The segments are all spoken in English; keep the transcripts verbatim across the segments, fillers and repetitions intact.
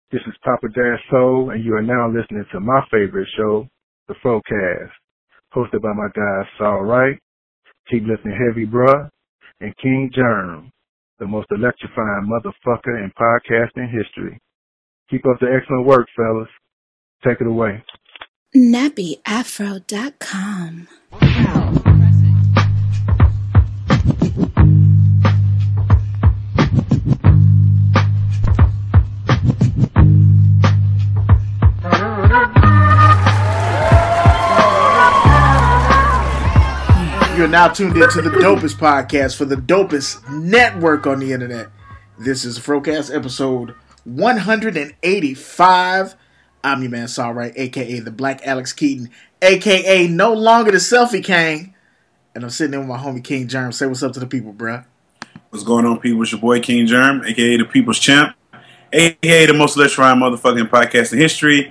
This is Papa Dash Soul, and you are now listening to my favorite show, The Frocast, hosted by my guys Saul Wright, Keep Listening Heavy Bruh, and King Germ, the most electrifying motherfucker in podcasting history. Keep up the excellent work, fellas. Take it away. nappy afro dot com. You're now tuned into the dopest podcast for the dopest network on the internet. This is Frocast episode one eighty-five. I'm your man Saul Wright, aka the Black Alex Keaton, aka no longer the Selfie King. And I'm sitting there with my homie King Germ. Say what's up to the people, bruh. What's going on, people? It's your boy King Germ, aka the People's Champ, aka the most electrifying motherfucking podcast in history,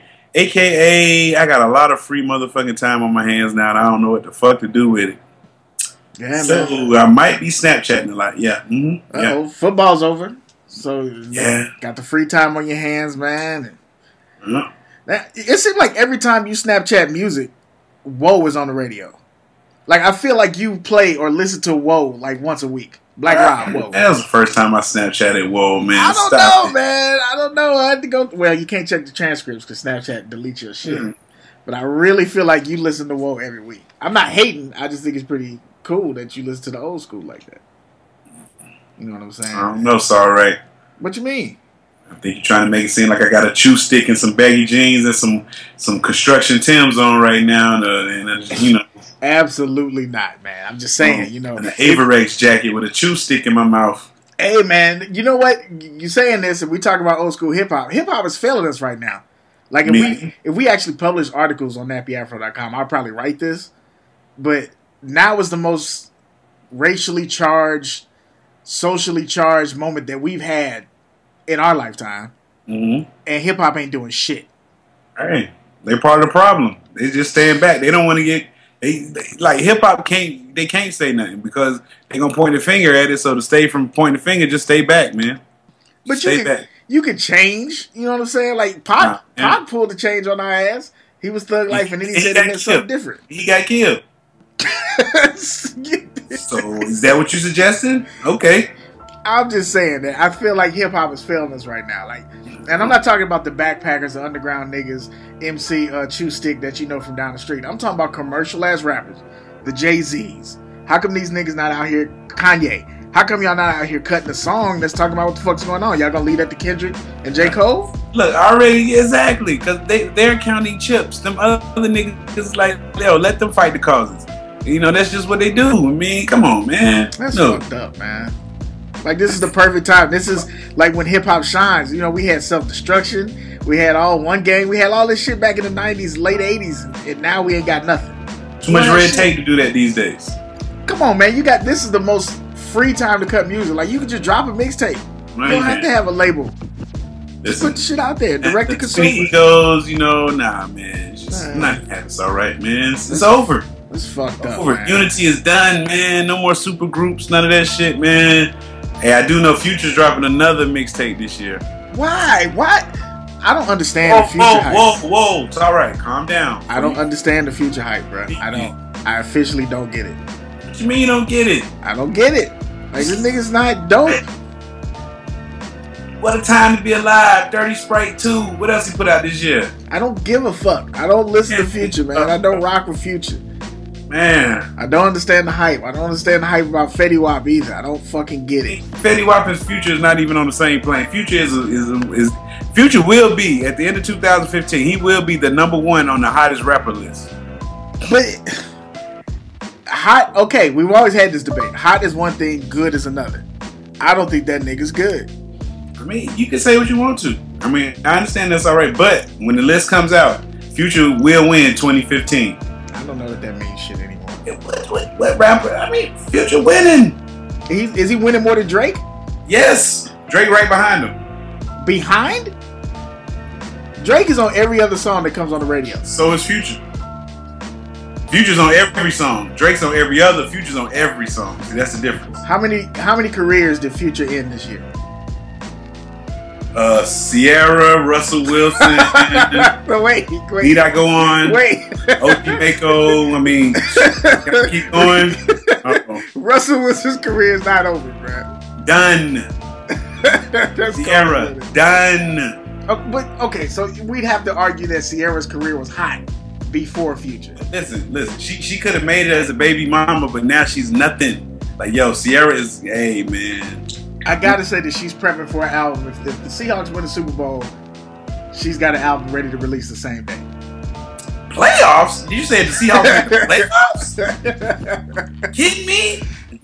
aka I got a lot of free motherfucking time on my hands now and I don't know what the fuck to do with it. Yeah, so man. I might be Snapchatting a lot. Yeah. Mm-hmm. Uh-oh, yeah. Football's over. So yeah. Got the free time on your hands, man. Yeah. It seems like every time you Snapchat music, Whoa is on the radio. Like, I feel like you play or listen to Whoa like once a week. Black Rob, Whoa. That was the first time I Snapchatted Whoa, man. I don't Stop know, it. man. I don't know. I had to go. Well, you can't check the transcripts because Snapchat deletes your shit. Mm. But I really feel like you listen to Whoa every week. I'm not hating. I just think it's pretty cool that you listen to the old school like that. You know what I'm saying? I don't know, Saul Wright. What you mean? I think you're trying to make it seem like I got a chew stick and some baggy jeans and some some construction Timbs on right now, and, uh, and uh, you know. Absolutely not, man. I'm just saying, um, you know, an Averex jacket with a chew stick in my mouth. Hey, man, you know what? You saying this, and we talk about old school hip hop. Hip hop is failing us right now. Like if Me. we if we actually publish articles on nappy afro dot com, I'll probably write this. But now is the most racially charged, socially charged moment that we've had in our lifetime, mm-hmm. and hip hop ain't doing shit. Hey, they're part of the problem. They just staying back. They don't want to get they, they like hip hop can't they can't say nothing because they gonna point a finger at it. So to stay from pointing the finger, just stay back, man. But stay you can, back. you can change. You know what I'm saying? Like Pac, nah, Pac pulled the change on our ass. He was Thug Life, and then he, he said he meant something different. He got killed. So is that what you suggesting? Okay. I'm just saying that I feel like hip hop is failing us right now. Like, and I'm not talking about the backpackers, the underground niggas, M C uh, Chew Stick that you know from down the street. I'm talking about commercial ass rappers, the Jay-Z's. How come these niggas not out here? Kanye. How come y'all not out here cutting a song that's talking about what the fuck's going on? Y'all gonna leave that to Kendrick and J. Cole? Look, already exactly because they they're counting chips. Them other niggas is like, yo, let them fight the causes. You know, that's just what they do. I mean, come on, man. That's no. fucked up, man. Like, this is the perfect time. This is like when hip-hop shines. You know, we had Self-Destruction. We had all One Gang. We had all this shit back in the nineties, late eighties. And now we ain't got nothing. Too much red tape to do that these days. Come on, man. You got, this is the most free time to cut music. Like, you can just drop a mixtape. Right, you don't have to have a label. Just Listen, put the shit out there. Direct to consumer. Goes, you know, nah, man. It's just Man. not it's all right, man. It's, it's over. It's fucked up, over. man. Unity is done, man. No more super groups. None of that shit, man. Hey, I do know Future's dropping another mixtape this year. Why? Why? I don't understand Whoa, the Future whoa, hype. whoa, whoa. It's all right. Calm down. I don't understand the Future hype, bro. I don't. I officially don't get it. What you mean you don't get it? I don't get it. Like, this nigga's not dope. What a time to be alive. Dirty Sprite two. What else he put out this year? I don't give a fuck. I don't listen to Future, man. I don't rock with Future. Man. I don't understand the hype. I don't understand the hype about Fetty Wap either. I don't fucking get it. Fetty Wap and Future is not even on the same plane. Future is, a, is, a, is Future will be, at the end of two thousand fifteen, he will be the number one on the hottest rapper list. But hot, okay, we've always had this debate. Hot is one thing, good is another. I don't think that nigga's good. I mean, you can say what you want to. I mean, I understand that's all right, but when the list comes out, Future will win twenty fifteen. I don't know that that means shit anymore. What, what, what rapper? I mean, Future winning. He, is he winning more than Drake? Yes. Drake right behind him. Behind? Drake is on every other song that comes on the radio. So is Future. Future's on every song. Drake's on every other. Future's on every song. See, that's the difference. How many how many careers did Future end this year? Uh, Sierra, Russell Wilson. But wait, wait. Need I go on? Wait. O G Mako. I mean, can I keep going? Uh-oh. Russell Wilson's career is not over, bro. Done. Sierra, done. Oh, but okay, so we'd have to argue that Sierra's career was hot before Future. Listen, listen. She she could have made it as a baby mama, but now she's nothing. Like, yo, Sierra is, hey, man. I gotta say that she's prepping for an album. If the, if the Seahawks win the Super Bowl, she's got an album ready to release the same day. Playoffs? You said the Seahawks win playoffs? Kidding me?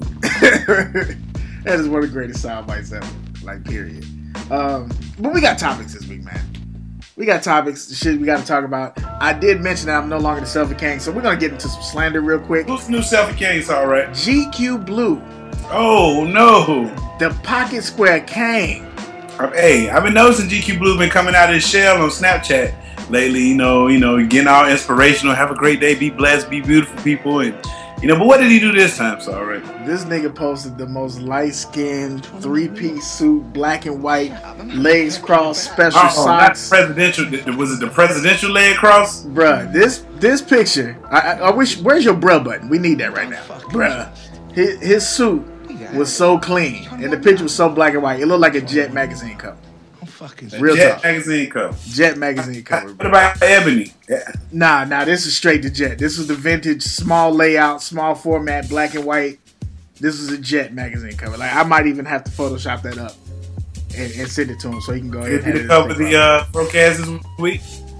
That is one of the greatest sound bites ever. Like, period. Um, but we got topics this week, man. We got topics, the shit we got to talk about. I did mention that I'm no longer the Selfie King, so we're going to get into some slander real quick. Who's the new Selfie King? It's all right. G Q Blue. Oh, no. The Pocket Square King. Hey, I've been noticing G Q Blue been coming out of his shell on Snapchat lately, you know, you know, getting all inspirational. Have a great day, be blessed, be beautiful, people, and you know, but what did he do this time, so already? This nigga posted the most light-skinned, three-piece suit, black and white, legs crossed, special Uh-oh, socks. Not presidential. Was it the presidential leg cross? Bruh, this this picture, I, I, I wish, where's your bruh button? We need that right now. Bruh, his, his suit was so clean, and the picture was so black and white. It looked like a Jet magazine cover. Real Jet talk. magazine cover. Jet magazine cover. What Bro. about Ebony? Yeah. Nah, nah, this is straight to Jet. This is the vintage, small layout, small format, black and white. This is a Jet magazine cover. Like, I might even have to Photoshop that up and, and send it to him so he can go ahead and Did edit you cover the uh, broadcast this week?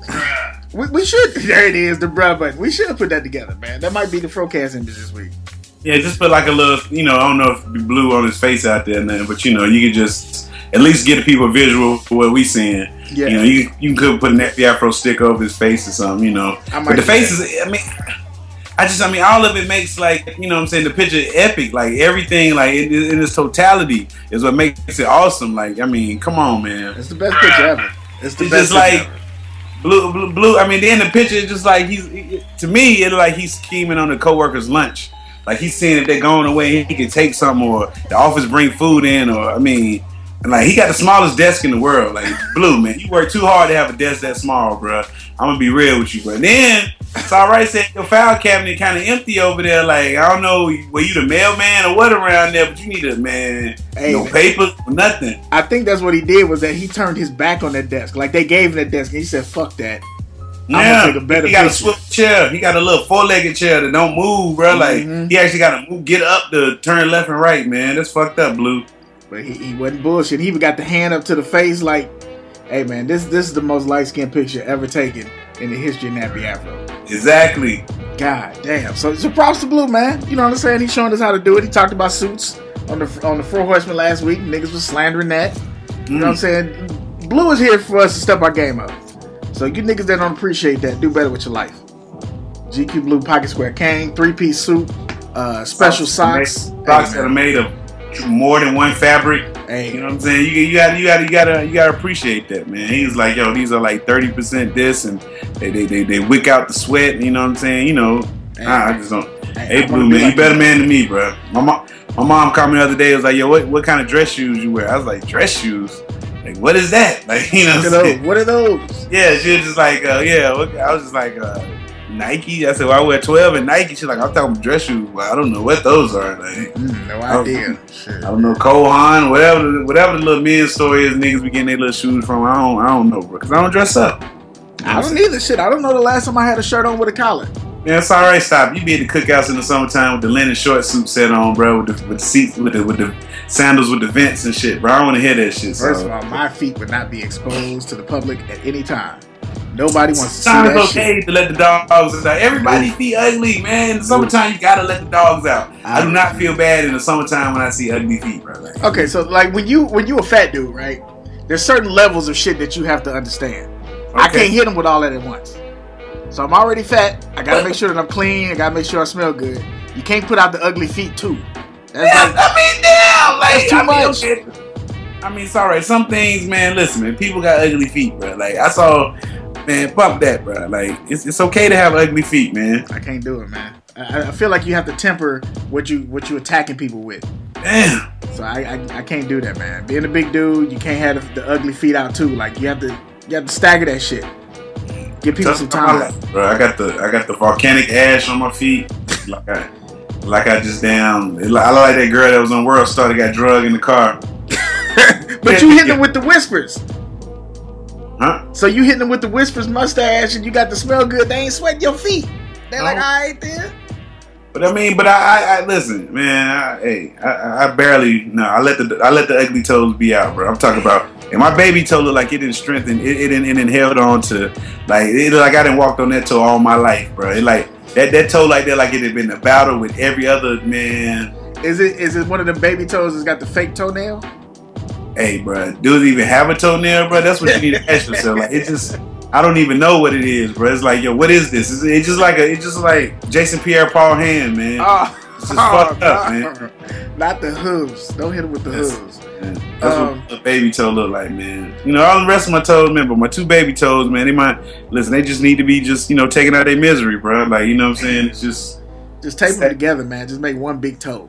We, we should. There it is, the bruh button. We should have put that together, man. That might be the Frocast image this week. Yeah, just put like a little, you know, I don't know if the blue on his face out there, man, but you know, you could just at least get the people a visual for what we seeing. Yeah. You know, you you could put an Afro stick over his face or something, you know. I might But the do face that. is, I mean, I just, I mean, all of it makes like, you know what I'm saying, the picture epic. Like everything, like in, in its totality is what makes it awesome. Like, I mean, come on, man. It's the best picture ever. It's the It's best just like picture ever. blue, blue, blue. I mean, then the picture is just like he's. To me, it's like he's scheming on the coworker's lunch. Like he's seeing if they're going away, he can take something, or the office bring food in, or I mean, and like he got the smallest desk in the world. Like Blue, man, you work too hard to have a desk that small, bro. I'm gonna be real with you, but then it's all right. Said your file cabinet kind of empty over there. Like I don't know, were you the mailman or what around there? But you need a man, Hey, no man. papers, nothing. I think that's what he did was that he turned his back on that desk. Like they gave him that desk and he said, "Fuck that." I'm Yeah, gonna take a better he got picture. a swivel chair. He got a little four-legged chair that don't move, bro. Like Mhm. he actually got to move, get up to turn left and right, man. That's fucked up, Blue. But he, he wasn't bullshit. He even got the hand up to the face like, "Hey man, this this is the most light skinned picture ever taken in the history of Nappy Afro." Exactly. God damn. So, so props to Blue, man. You know what I'm saying? He's showing us how to do it. He talked about suits on the on the Four Horsemen last week. Niggas was slandering that. You know what I'm saying? Blue is here for us to step our game up. So you niggas that don't appreciate that, do better with your life. G Q Blue Pocket Square King, three-piece suit, uh, special socks. Socks Hey, that are man. made of more than one fabric. Hey. You know what I'm saying? You, you got you got you got to you got to appreciate that, man. He's like, yo, these are like thirty percent this, and they they, they they wick out the sweat. You know what I'm saying? You know, Hey, I, I man. just don't. Hey, Hey, I Blue, wanna be man, like you better you. man than me, bro. My mom, my mom called me the other day. It was like, yo, what what kind of dress shoes you wear? I was like, dress shoes. Like, what is that? Like, you know, What what are I'm those? saying? What are those? Yeah, she was just like, uh, yeah. what- I was just like, uh, Nike. I said, well, I wear twelve and Nike. She's like, I'm talking dress shoes. Well, I don't know what those are. Like, Mm, no I- idea. Shit. I don't know, Cole Haan, whatever, the- whatever the little men's store is, niggas be getting their little shoes from. I don't, I don't know, bro, because I don't dress up. I don't either. Shit, I don't know the last time I had a shirt on with a collar. Yeah, it's all right. Stop. You be at the cookouts in the summertime with the linen short suit set on, bro, with the with the seats, with the with the sandals with the vents and shit, bro. I don't want to hear that shit. First so. of all, my feet would not be exposed to the public at any time. Nobody wants to see Sometimes that it's okay shit. to let the dogs out. Everybody's feet ugly, man. In the summertime, you gotta let the dogs out. I do not feel bad in the summertime when I see ugly feet, bro. Like, Okay, so like when you when you a fat dude, right? There's certain levels of shit that you have to understand. I Okay. can't hit them with all that at once. So I'm already fat. I gotta make sure that I'm clean. I gotta make sure I smell good. You can't put out the ugly feet too. That's yeah, like, I mean, damn, like That's too I mean, much. okay. I mean, it's all right. Some things, man. Listen, man. People got ugly feet, bro. Like I saw, man. Fuck that, bro. Like it's it's okay to have ugly feet, man. I can't do it, man. I, I feel like you have to temper what you what you attacking people with. Damn. So I, I I can't do that, man. Being a big dude, you can't have the, the ugly feet out too. Like you have to you have to stagger that shit. Give people That's some time. Bro, I got the I got the volcanic ash on my feet. Like I like I just damn. I like that girl that was on World Star that got drugged in the car. But you hitting them with the whispers. Huh? So you hitting them with the whispers mustache and you got the smell good. They ain't sweating your feet. They're No. like, all right then. But I mean, but I, I, I listen, man. I, hey, I, I barely no. I let the I let the ugly toes be out, bro. I'm talking about, and my baby toe looked like it didn't strengthen. It, it didn't, it didn't held on to like it looked like I didn't walked on that toe all my life, bro. It like that that toe like that like it had been a battle with every other man. Is it is it one of the baby toes that's got the fake toenail? Hey, bro, do it even have a toenail, bro? That's what you need to ask yourself. Like it just. I don't even know what it is, bro. It's like, yo, what is this? It's, it's just like a, it's just like Jason Pierre-Paul hand, man. Oh, it's just oh, fucked up, no. man. Not the hooves. Don't hit him with the That's, hooves. man, that's Um, what a baby toe look like, man. You know, all the rest of my toes, man, but my two baby toes, man, they might listen. They just need to be just, you know, taking out their misery, bro. Like, you know what I'm saying? It's just Just tape them together, man. Just make one big toe.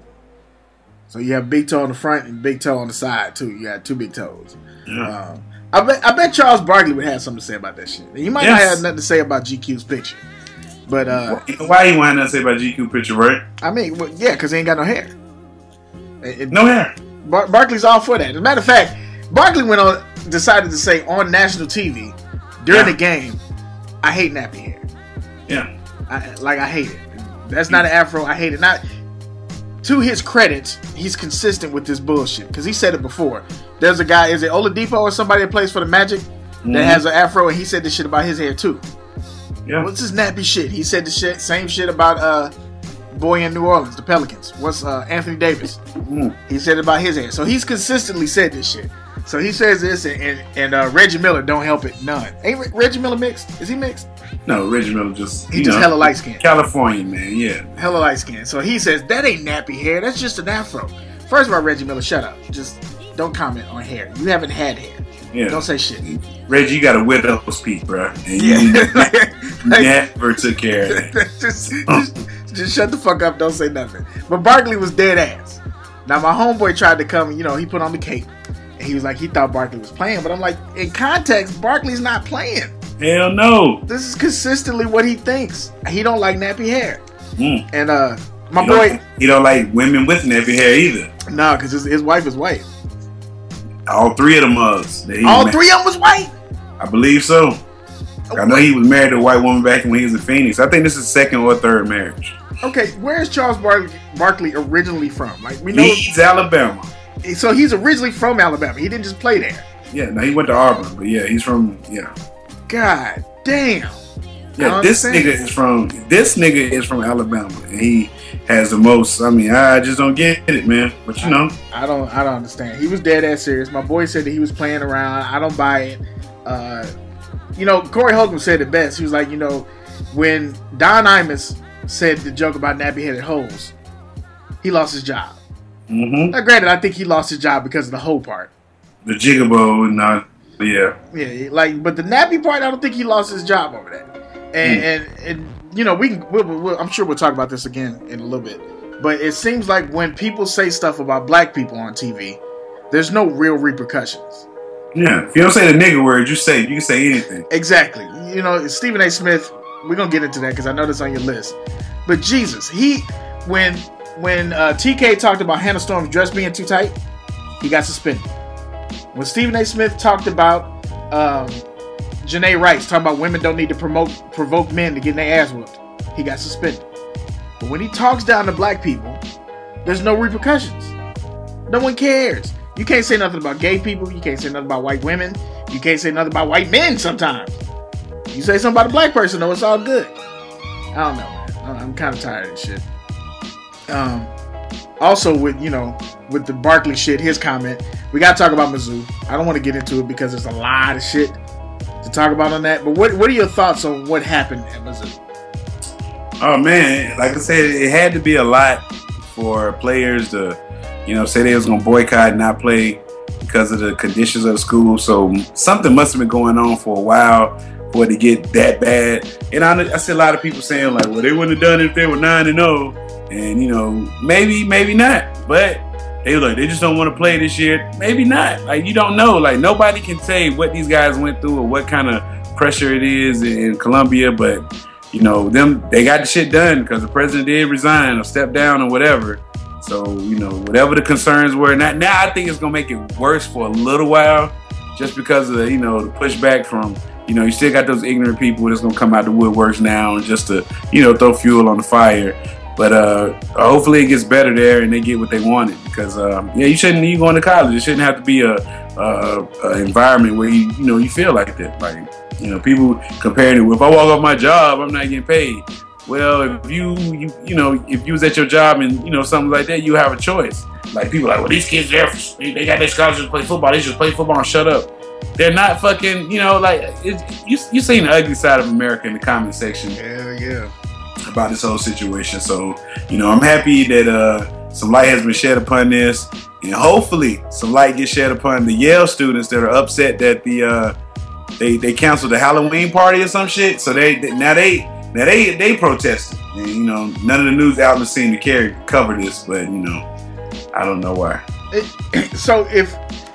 So you have big toe on the front and big toe on the side too. You got two big toes. yeah. Um, I bet I bet Charles Barkley would have something to say about that shit. He might Yes. not have nothing to say about G Q's picture, but uh, Why you want to say about G Q picture, right? I mean, well, yeah, because he ain't got no hair. It- it- No hair. Bar- Barkley's all for that. As a matter of fact, Barkley went on, decided to say on national T V during Yeah. the game, "I hate nappy hair. Yeah. I, like I hate it. That's not an afro. I hate it." Not to his credit, he's consistent with this bullshit because he said it before. There's a guy, is it Oladipo or somebody that plays for the Magic Mhm. that has an afro, and he said this shit about his hair too. Yeah. What's this nappy shit? He said the shit, same shit about uh boy in New Orleans, the Pelicans. What's uh Anthony Davis? Mm. He said about his hair. So he's consistently said this shit. So he says this, and and, and uh, Reggie Miller don't help it none. Ain't Re- Reggie Miller mixed? Is he mixed? No, Reggie Miller just He you just know, hella light skinned. California, man. Yeah. Hella light skin. So he says that ain't nappy hair. That's just an afro. First of all, Reggie Miller, shut up. Just don't comment on hair. You haven't had hair. Yeah. Don't say shit. Reggie, you got a widow's peak, bro. And Yeah. you like, like, never took care of that. just, just, just shut the fuck up. Don't say nothing. But Barkley was dead ass. Now my homeboy tried to come. You know, he put on the cape, and he was like, he thought Barkley was playing. But I'm like, in context, Barkley's not playing. Hell no. This is consistently what he thinks. He don't like nappy hair. Mm. And uh, my He boy, don't, he don't like women with nappy hair either. nah, because his, his wife is white. All three of them mugs. that he All ma- three of them was white. I believe so. I know he was married to a white woman back when he was in Phoenix. I think this is second or third marriage. Okay, where is Charles Bar- Barkley originally from? Like we know, Leeds, Alabama. so he's originally from Alabama. He didn't just play there. Yeah, no, he went to Auburn, but yeah, he's from yeah. God damn. Yeah, I this understand. nigga is from this nigga is from Alabama, and he has the most. I mean, I just don't get it, man. But you know, I don't. I don't understand. He was dead ass serious. My boy said that he was playing around. I don't buy it. Uh, you know, Corey Holcomb said it best. He was like, you know, when Don Imus said the joke about nappy-headed hoes, he lost his job. mm-hmm. Now, granted, I think he lost his job because of the hoe part. the Jigaboo and uh, yeah, Yeah, like, but the nappy part, I don't think he lost his job over that. And, Mm. and, and you know, we can, we'll, we'll, I'm sure we'll talk about this again in a little bit. But it seems like when people say stuff about black people on T V, there's no real repercussions. yeah. If you don't say the nigga word, you say you can say anything. Exactly. You know, Stephen A. Smith, we're going to get into that because I know that's on your list. But Jesus, he, when, when uh, T K talked about Hannah Storm's dress being too tight, he got suspended. When Stephen A. Smith talked about um, Janae Rice, talking about women don't need to promote provoke men to get their ass whooped, he got suspended. But when he talks down to black people, there's no repercussions. No one cares. You can't say nothing about gay people. You can't say nothing about white women. You can't say nothing about white men sometimes. You say something about a black person, though, it's all good. I don't know, man. I'm kind of tired of this shit. Um, also, with, you know, with the Barkley shit, his comment, we got to talk about Mizzou. I don't want to get into it because there's a lot of shit to talk about on that. But what what are your thoughts on what happened at Mizzou? Oh man, like I said, it had to be a lot for players to, you know, say they was gonna boycott and not play because of the conditions of the school. So something must have been going on for a while for it to get that bad. And I, I see a lot of people saying like, well, they wouldn't have done it if they were nine and zero, and you know, maybe, maybe not. But they like they just don't want to play this year. Maybe not. Like, you don't know. Like, nobody can say what these guys went through or what kind of pressure it is in Colombia, but you know, them they got the shit done because the president did resign or step down or whatever. So, you know, whatever the concerns were, now, now I think it's gonna make it worse for a little while, just because of the, you know, the pushback from, you know, you still got those ignorant people that's gonna come out the woodworks now and just to, you know, throw fuel on the fire. But uh, hopefully it gets better there and they get what they wanted, because uh, yeah, you shouldn't. You going to college, it shouldn't have to be a, a, a environment where you you know you feel like that. Like, you know, people comparing it with, if I walk off my job, I'm not getting paid. Well, if you you you know if you was at your job and you know something like that, you have a choice. Like, people are like, well, these kids there, they got their scholarships to play football. They just play football and shut up. They're not fucking, you know, like it's, you you seen the ugly side of America in the comment section. Yeah, yeah. About this whole situation. So, you know, I'm happy that uh, some light has been shed upon this, and hopefully some light gets shed upon the Yale students that are upset that the uh, they they canceled the Halloween party or some shit. So they, they now they now they they protested, and you know, none of the news outlets seem to care cover this, but you know, I don't know why. It, so if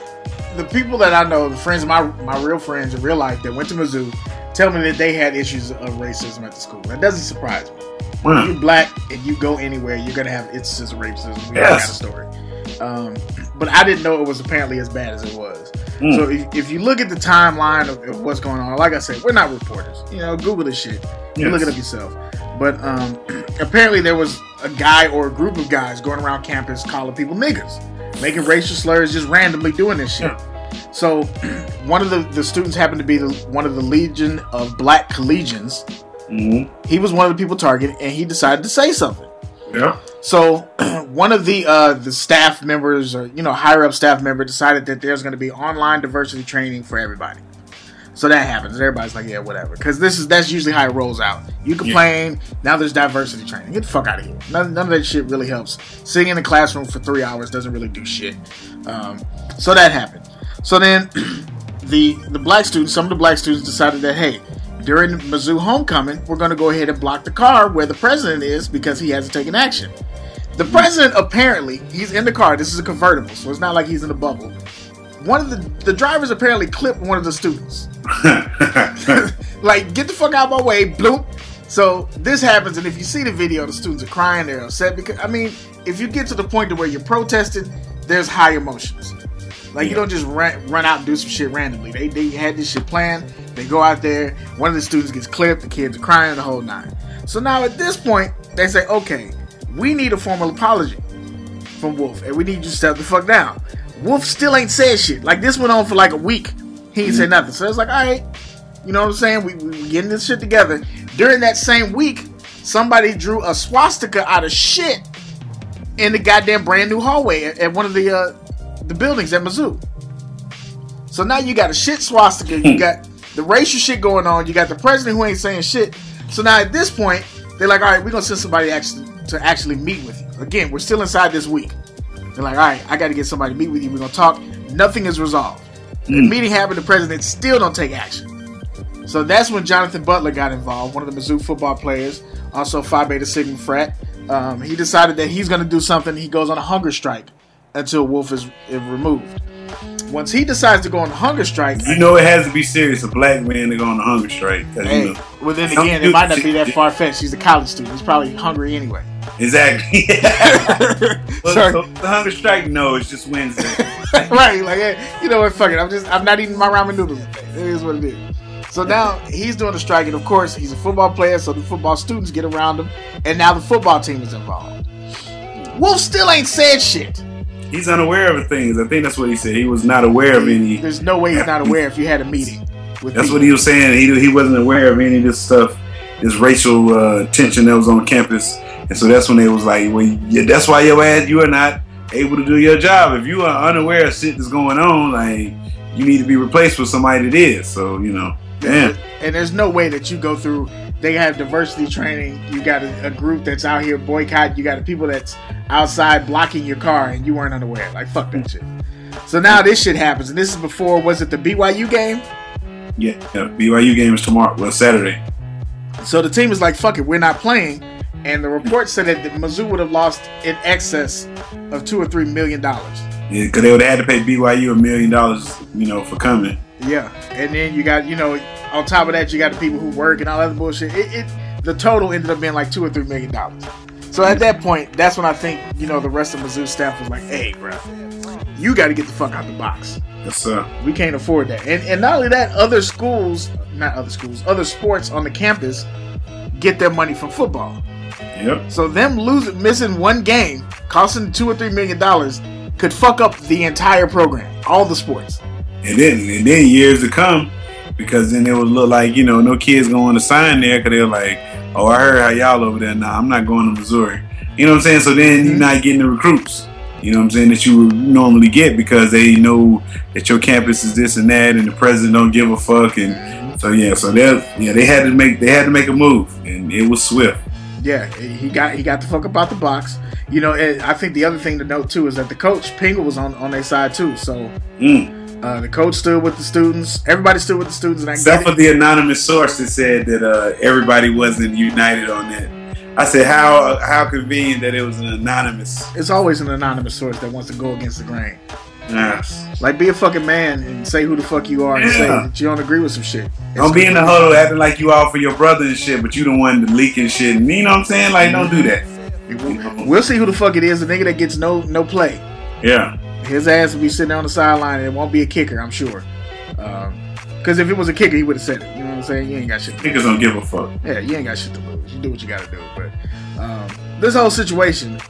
the people that I know, the friends, my my real friends in real life that went to Mizzou, tell me that they had issues of racism at the school, that doesn't surprise me. When you're black and you go anywhere, you're gonna have instances of racism. We yes. got a story, um, but I didn't know it was apparently as bad as it was. Mm. So if, if you look at the timeline of, of what's going on, like I said, we're not reporters. You know, Google this shit. You yes. look it up yourself. But um, apparently there was a guy or a group of guys going around campus calling people niggers, making racial slurs, just randomly doing this shit. Yeah. So one of the, the students happened to be the, one of the Legion of Black Collegians. Mm-hmm. He was one of the people targeted, and he decided to say something. Yeah. So one of the uh, the staff members, or you know, higher up staff member, decided that there's going to be online diversity training for everybody. So that happens. Everybody's like, yeah, whatever, because this is that's usually how it rolls out. You complain, yeah. Now there's diversity training. Get the fuck out of here. None, none of that shit really helps. Sitting in the classroom for three hours doesn't really do shit. Um, so that happened. So then the the black students, some of the black students decided that, hey, during Mizzou homecoming, we're going to go ahead and block the car where the president is because he hasn't taken action. The president, apparently, he's in the car. This is a convertible, so it's not like he's in a bubble. One of the the drivers apparently clipped one of the students. Like, get the fuck out of my way, bloop. So this happens, and if you see the video, the students are crying, they're upset because, I mean, if you get to the point to where you're protesting, there's high emotions. Like, yeah. You don't just run, run out and do some shit randomly. They they had this shit planned. They go out there. One of the students gets clipped. The kids are crying, the whole nine. So now at this point, they say, okay, we need a formal apology from Wolf, and we need you to step the fuck down. Wolf still ain't said shit. Like, this went on for like a week. He ain't mm-hmm. said nothing. So it's like, all right, you know what I'm saying? We, we, we getting this shit together. During that same week, somebody drew a swastika out of shit in the goddamn brand new hallway at, at one of the uh, the buildings at Mizzou. So now you got a shit swastika. You got the racial shit going on. You got the president who ain't saying shit. So now at this point, they're like, all right, we're going to send somebody actually to actually meet with you. Again, we're still inside this week. They're like, all right, I got to get somebody to meet with you. We're going to talk. Nothing is resolved. Mm. The meeting happened. The president still don't take action. So that's when Jonathan Butler got involved, one of the Mizzou football players, also Phi Beta Sigma frat. Um, he decided that he's going to do something. He goes on a hunger strike until Wolf is, is removed. Once he decides to go on a hunger strike, you know it has to be serious. A black man to go on a hunger strike. Hey, you know, well then again, it might not be that far fetched. He's a college student. He's probably hungry anyway. Exactly. well, so the hunger strike, no, it's just Wednesday. Right? Like, hey, you know what? Fuck it. I'm just, I'm not eating my ramen noodles. It is what it is. So now he's doing the strike, and of course he's a football player, so the football students get around him, and now the football team is involved. Wolf still ain't said shit. He's unaware of things. I think that's what he said. He was not aware of any. There's no way he's not aware if you had a meeting with That's people. what he was saying. He he wasn't aware of any of this stuff, this racial uh, tension that was on campus. And so that's when they was like, well, yeah, that's why your ass, you are not able to do your job. If you are unaware of shit that's going on, like, you need to be replaced with somebody that is. So, you know, damn. And there's no way that you go through. They have diversity training. You got a, a group that's out here boycott. You got people that's outside blocking your car, and you weren't unaware. Like, fuck that shit. So now this shit happens, and this is before, was it the B Y U game? Yeah, yeah. B Y U game is tomorrow. Well, Saturday. So the team is like, fuck it, we're not playing. and the report said that Mizzou would have lost in excess of two or three million dollars. Yeah, because they would have had to pay B Y U a million dollars, you know, for coming. Yeah, and then you got, you know, on top of that, you got the people who work and all that other bullshit. It, it the total ended up being like two or three million dollars. So at that point, that's when I think, you know, the rest of Mizzou staff was like, "Hey, bro, you got to get the fuck out the box. Yes, sir. We can't afford that." And and not only that, other schools, not other schools, other sports on the campus get their money from football. Yep. So them losing, missing one game, costing two or three million dollars, could fuck up the entire program, all the sports. And then, and then years to come, because then it would look like, you know, no kids going to sign there because they're like, "Oh, I heard how y'all over there. Nah, I'm not going to Missouri." You know what I'm saying? So then you're not getting the recruits. You know what I'm saying, that you would normally get because they know that your campus is this and that, and the president don't give a fuck. And so yeah, so they yeah they had to make they had to make a move, and it was swift. Yeah, he got he got the fuck up out the box. You know, and I think the other thing to note too is that the coach Pingle was on, on their side too. So mm. uh, the coach stood with the students. Everybody stood with the students. And I Except for the anonymous source that said that uh, everybody wasn't united on that. I said, how how convenient that it was an anonymous. It's always an anonymous source that wants to go against the grain. Yes. Like, be a fucking man and say who the fuck you are and Yeah. say that you don't agree with some shit. It's Don't be in the huddle acting like you all for your brother and shit, but you the one to leaking shit. And you know what I'm saying? Like, don't do that. We'll see who the fuck it is. The nigga that gets no no play. Yeah. His ass will be sitting on the sideline and it won't be a kicker, I'm sure. Because um, if it was a kicker, he would have said it. You know what I'm saying? You ain't got shit to lose. Niggas don't give a fuck. Yeah, you ain't got shit to lose. You do what you got to do. But um, this whole situation,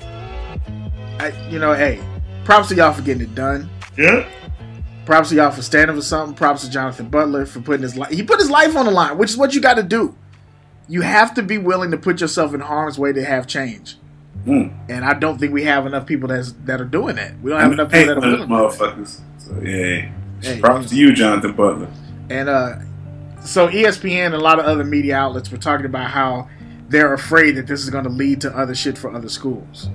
I, you know, hey, props to y'all for getting it done. Yeah. Props to y'all for standing for something. Props to Jonathan Butler for putting his life. He put his life on the line, which is what you got to do. You have to be willing to put yourself in harm's way to have change. Mm. And I don't think we have enough people that's, that are doing that. We don't have enough people that are willing to do that. motherfuckers. So yeah. Hey, props to you, Jonathan Butler. And uh, so E S P N and a lot of other media outlets were talking about how they're afraid that this is going to lead to other shit for other schools.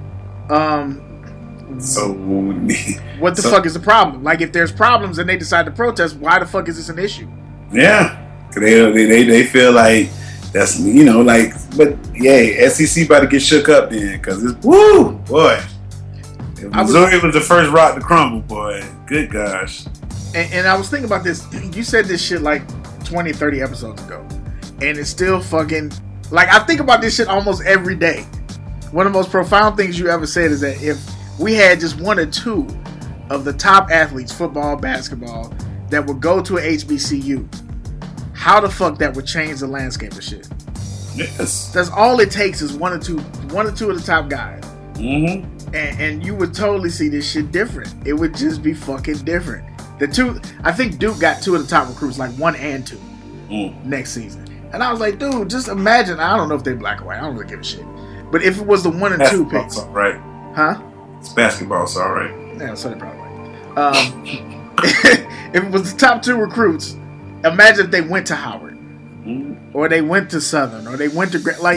Um. So what the so, fuck is the problem? Like, if there's problems and they decide to protest, why the fuck is this an issue? Yeah, cause they they they feel like that's, you know, like, but yeah, S E C about to get shook up then, cause it's woo boy. If Missouri was, was the first rock to crumble, boy. Good gosh. And, and I was thinking about this. You said this shit like twenty, thirty episodes ago, and it's still fucking like, I think about this shit almost every day. One of the most profound things you ever said is that if we had just one or two of the top athletes, football, basketball, that would go to an H B C U, how the fuck that would change the landscape of shit? Yes. That's all it takes is one or two, one or two of the top guys, mm-hmm. and, and you would totally see this shit different. It would just be fucking different. The two, I think Duke got two of the top recruits, like one and two, mm. next season. And I was like, dude, just imagine. I don't know if they're black or white. I don't really give a shit. But if it was the one and two picks, right? Huh? It's basketball, so all right. Yeah, so they probably right. Um, if it was the top two recruits, imagine if they went to Howard, mm. or they went to Southern, or they went to like,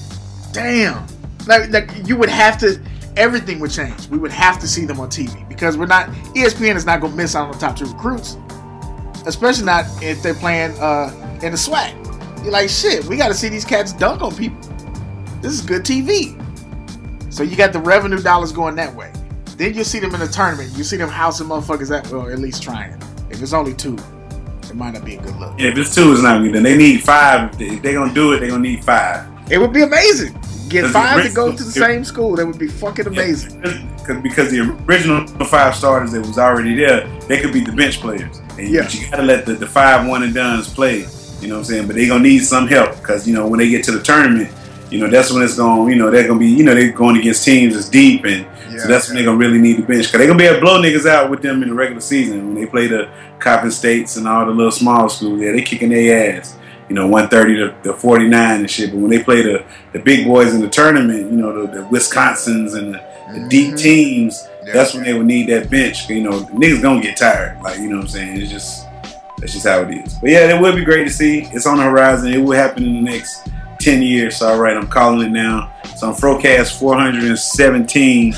damn, like, like you would have to. Everything would change. We would have to see them on T V because we're not. E S P N is not going to miss out on the top two recruits, especially not if they're playing uh, in the SWAC. You're like, shit, we got to see these cats dunk on people. This is good T V. So you got the revenue dollars going that way. Then you see them in the tournament. You see them housing motherfuckers at, or at least trying. If it's only two, it might not be a good look. Yeah, if it's two, it's not good. Then they need five. If they're going to do it, they're going to need five. It would be amazing. Get five to go to the if, same school. That would be fucking amazing. Yeah, because the original five starters that was already there, they could be the bench players. And yeah. But you got to let the, the five one and dones play. You know what I'm saying? But they're going to need some help because, you know, when they get to the tournament, you know, that's when it's going, you know, they're going to be, you know, they're going against teams that's deep. And yeah, so that's yeah. when they're going to really need the bench. Because they're going to be able to blow niggas out with them in the regular season. When they play the Coppin States and all the little small schools, yeah, they kicking their ass. You know, one thirty to forty-nine and shit. But when they play the, the big boys in the tournament, you know, the, the Wisconsins and the, the mm-hmm. deep teams, yeah, that's when they would need that bench. You know, niggas gonna get tired. Like, you know what I'm saying? It's just, that's just how it is. But yeah, it would be great to see. It's on the horizon. It will happen in the next ten years. So, all right, I'm calling it now. It's on Frocast four hundred seventeen.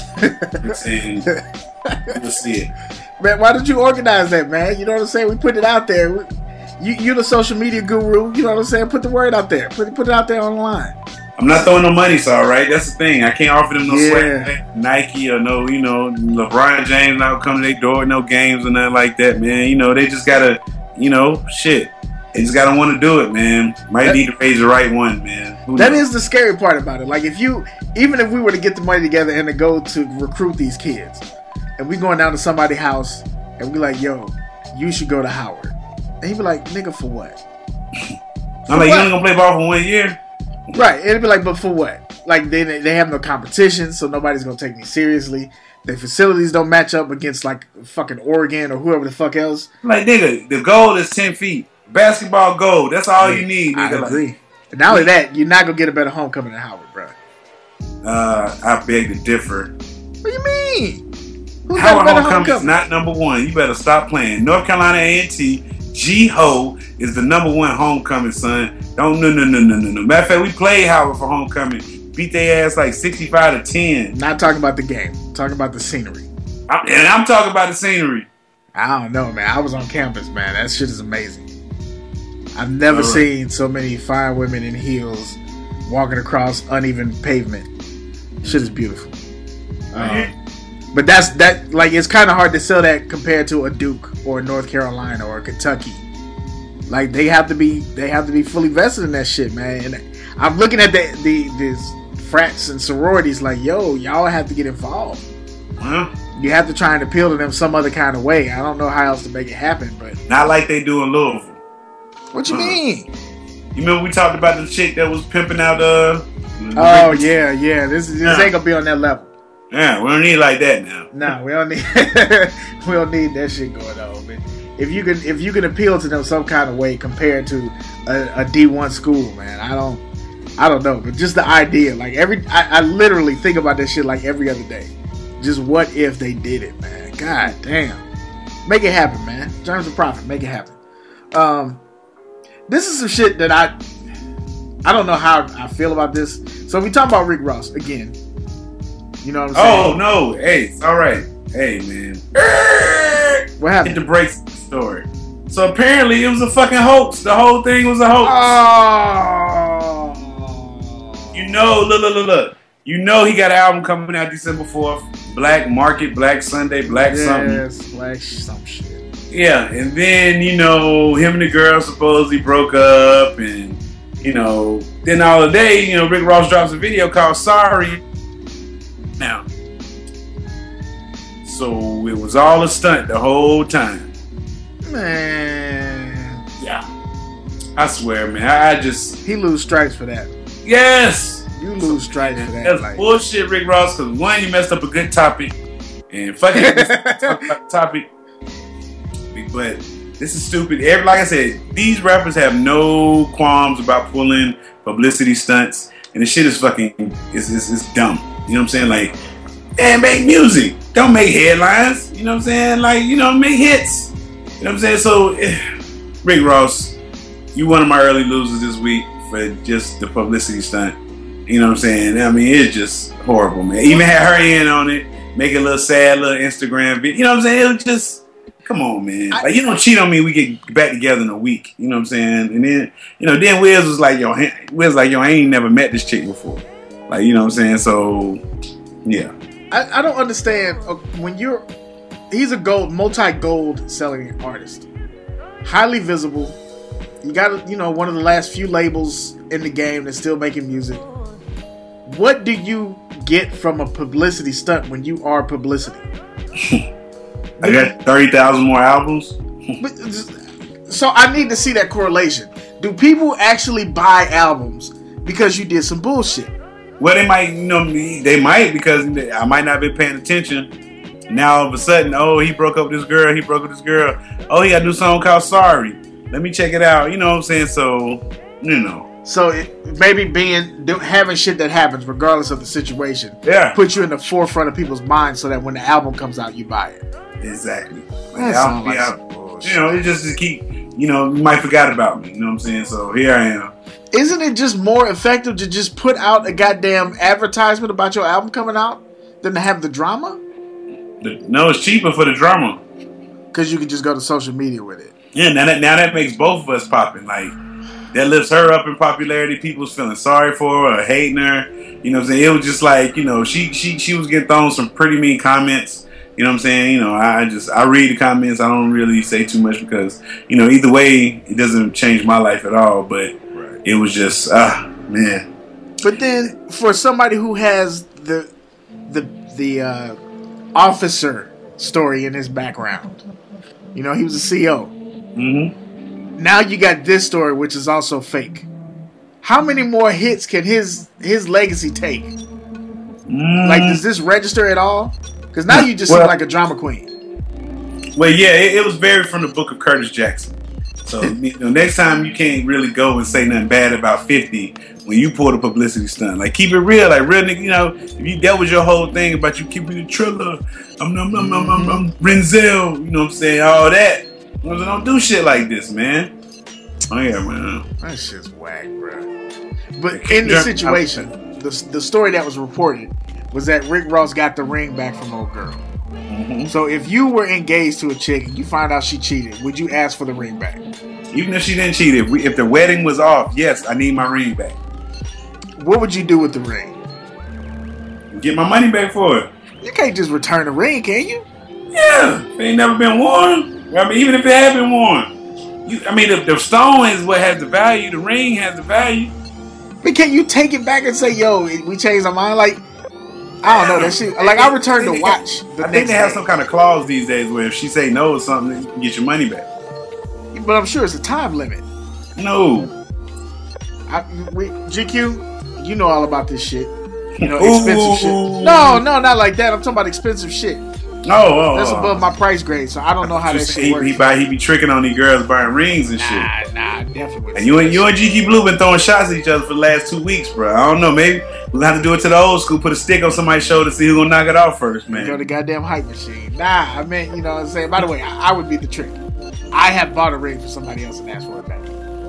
And we'll see it. Man, why did you organize that, man? You know what I'm saying? We put it out there. We, You, you're the social media guru. You know what I'm saying? Put the word out there. Put, put it out there online. I'm not throwing no money, so all right. That's the thing. I can't offer them no Yeah. swag, Nike or no, you know, LeBron James not come to their door, no games or nothing like that, man. You know, they just gotta, you know, shit. They just gotta want to do it, man. Might That- need to raise the right one, man. Who That knows? is the scary part about it. Like, if you, even if we were to get the money together and to go to recruit these kids, and we going down to somebody's house, and we like, yo, you should go to Howard. And he'd be like, nigga, for what? I'm like, you only gonna play ball for one year? Right. It'd be like, but for what? Like, they they have no competition, so nobody's gonna take me seriously. Their facilities don't match up against, like, fucking Oregon or whoever the fuck else. Like, nigga, the goal is ten feet. Basketball goal. That's all you need, I nigga. agree. And not only that, you're not gonna get a better homecoming than Howard, bro. Like, uh, I beg to differ. What do you mean? Who's got a Howard better homecoming is homecoming? not number one. You better stop playing. North Carolina A and T, G-Ho is the number one homecoming, son. Don't, no, no, no, no, no, no. Matter of fact, we played Howard for homecoming. Beat their ass like sixty-five to ten. Not talking about the game. Talking about the scenery. I'm, and I'm talking about the scenery. I don't know, man. I was on campus, man. That shit is amazing. I've never All right. seen so many fine women in heels walking across uneven pavement. Shit is beautiful. Um, but that's that. Like, it's kind of hard to sell that compared to a Duke or a North Carolina or a Kentucky. Like, they have to be, they have to be fully vested in that shit, man. And I'm looking at the the these frats and sororities, like, yo, y'all have to get involved. Well, You have to try and appeal to them some other kind of way. I don't know how else to make it happen, but not like they do in Louisville. what you Uh-huh. mean? You remember we talked about the chick that was pimping out uh Oh yeah, yeah. This this Yeah. ain't gonna be on that level. Yeah, we don't need it like that now. No, we don't need we don't need that shit going on. But if you can if you can appeal to them some kind of way compared to a, a D one school, man, I don't I don't know. But just the idea, like every I, I literally think about that shit like every other day. Just what if they did it, man? God damn. Make it happen, man. Germs of profit, make it happen. Um this is some shit that I I don't know how I feel about this. So we talk about Rick Ross again. You know what I'm saying? Oh no, hey, it's all right. Hey man, What hit happened? the brakes story. So apparently it was a fucking hoax. The whole thing was a hoax. Oh. You know, look, look, look, look. You know he got an album coming out December fourth. Black Market, Black Sunday, Black something. Yes, black some shit. Yeah, and then, you know, him and the girl supposedly broke up, and, you know, then all the day, you know, Rick Ross drops a video called Sorry. Now, so it was all a stunt the whole time. Man. Yeah. I swear, man. I, I just, He lose stripes for that. yes. You lose stripes for that. That's Like, bullshit, Rick Ross, because one, you messed up a good topic, and fucking talk about the topic. But this is stupid. Every, like I said, these rappers have no qualms about pulling publicity stunts, and the shit is fucking, it's, it's, it's dumb. You know what I'm saying? Like, man, make music. Don't make headlines. You know what I'm saying? Like, you know, make hits. You know what I'm saying? So, eh, Rick Ross, you one of my early losers this week for just the publicity stunt. You know what I'm saying? I mean, it's just horrible, man. Even had her in on it, make a little sad little Instagram video. You know what I'm saying? It was just, come on, man. Like, you don't cheat on me, we get back together in a week. You know what I'm saying? And then, you know, then Wiz was like, yo, Wiz was like, yo, I ain't never met this chick before. Like, you know what I'm saying? So, yeah. I, I don't understand uh, when you're. He's a gold, multi-gold selling artist, highly visible. You got, you know, one of the last few labels in the game that's still making music. What do you get from a publicity stunt when you are publicity? I got thirty thousand more albums. But just- so I need to see that correlation. Do people actually buy albums because you did some bullshit? Well, they might, you know, they might because I might not be paying attention. Now all of a sudden, oh, he broke up with this girl. He broke up with this girl. Oh, he got a new song called Sorry. Let me check it out. You know what I'm saying? So, you know. So it, maybe being do, having shit that happens regardless of the situation, Yeah. put you in the forefront of people's minds so that when the album comes out, you buy it. Exactly. Like, That I'll sounds be like out- some bullshit. you know, it just to keep, you know, you might forgot about me. You know what I'm saying? So here I am. Isn't it just more effective to just put out a goddamn advertisement about your album coming out than to have the drama? The, no, it's cheaper for the drama. Because you can just go to social media with it. Yeah, now that now that makes both of us popping. Like, that lifts her up in popularity. People was feeling sorry for her or hating her. You know what I'm saying? It was just like, you know, she she she was getting thrown some pretty mean comments. You know what I'm saying? You know, I just I read the comments. I don't really say too much because, you know, either way, it doesn't change my life at all. But right. It was just ah man. But then for somebody who has the the the uh, officer story in his background, you know, he was a C O. Mm-hmm. Now you got this story, which is also fake. How many more hits can his his legacy take? Mm. Like, does this register at all? Because now you just well, seem like a drama queen. Well, yeah, it, it was very from the book of Curtis Jackson. So you know, next time you can't really go and say nothing bad about fifty when you pull the publicity stunt. Like, keep it real, like real nigga. You know, if you that was your whole thing about you keeping the Triller, I'm I'm I'm I'm, I'm, I'm Renzel. You know what I'm saying? All that. You know, don't do shit like this, man. Oh yeah, man. That shit's whack, bro. But in the situation, the the story that was reported was that Rick Ross got the ring back from old girl. Mm-hmm. So if you were engaged to a chick and you find out she cheated, would you ask for the ring back? Even if she didn't cheat, if we, if the wedding was off, yes, I need my ring back. What would you do with the ring? Get my money back for it. You can't just return the ring, can you? Yeah, it ain't never been worn. I mean, even if it had been worn, you, I mean, the, the stone is what has the value. The ring has the value. But can you take it back and say, "Yo, we changed our mind"? Like, I don't know that shit. Like, I returned the watch. The I think they have some kind of clause these days where if she say no or something, you can get your money back. But I'm sure it's a time limit. No. I, we, G Q, you know all about this shit. You know, expensive Ooh. shit. No, no, not like that. I'm talking about expensive shit. Oh, oh that's above my price grade, so I don't know how that shit he, works. He, buy, he be tricking on these girls buying rings and nah, shit. Nah, definitely. And you and you and G Q Blue been throwing shots at each other for the last two weeks, bro. I don't know. Maybe we'll have to do it to the old school. Put a stick on somebody's shoulder to see who's gonna knock it off first, man. You know, the goddamn hype machine. Nah, I meant, you know what I'm saying. By the way, I, I would be the trick. I have bought a ring for somebody else and asked for it back.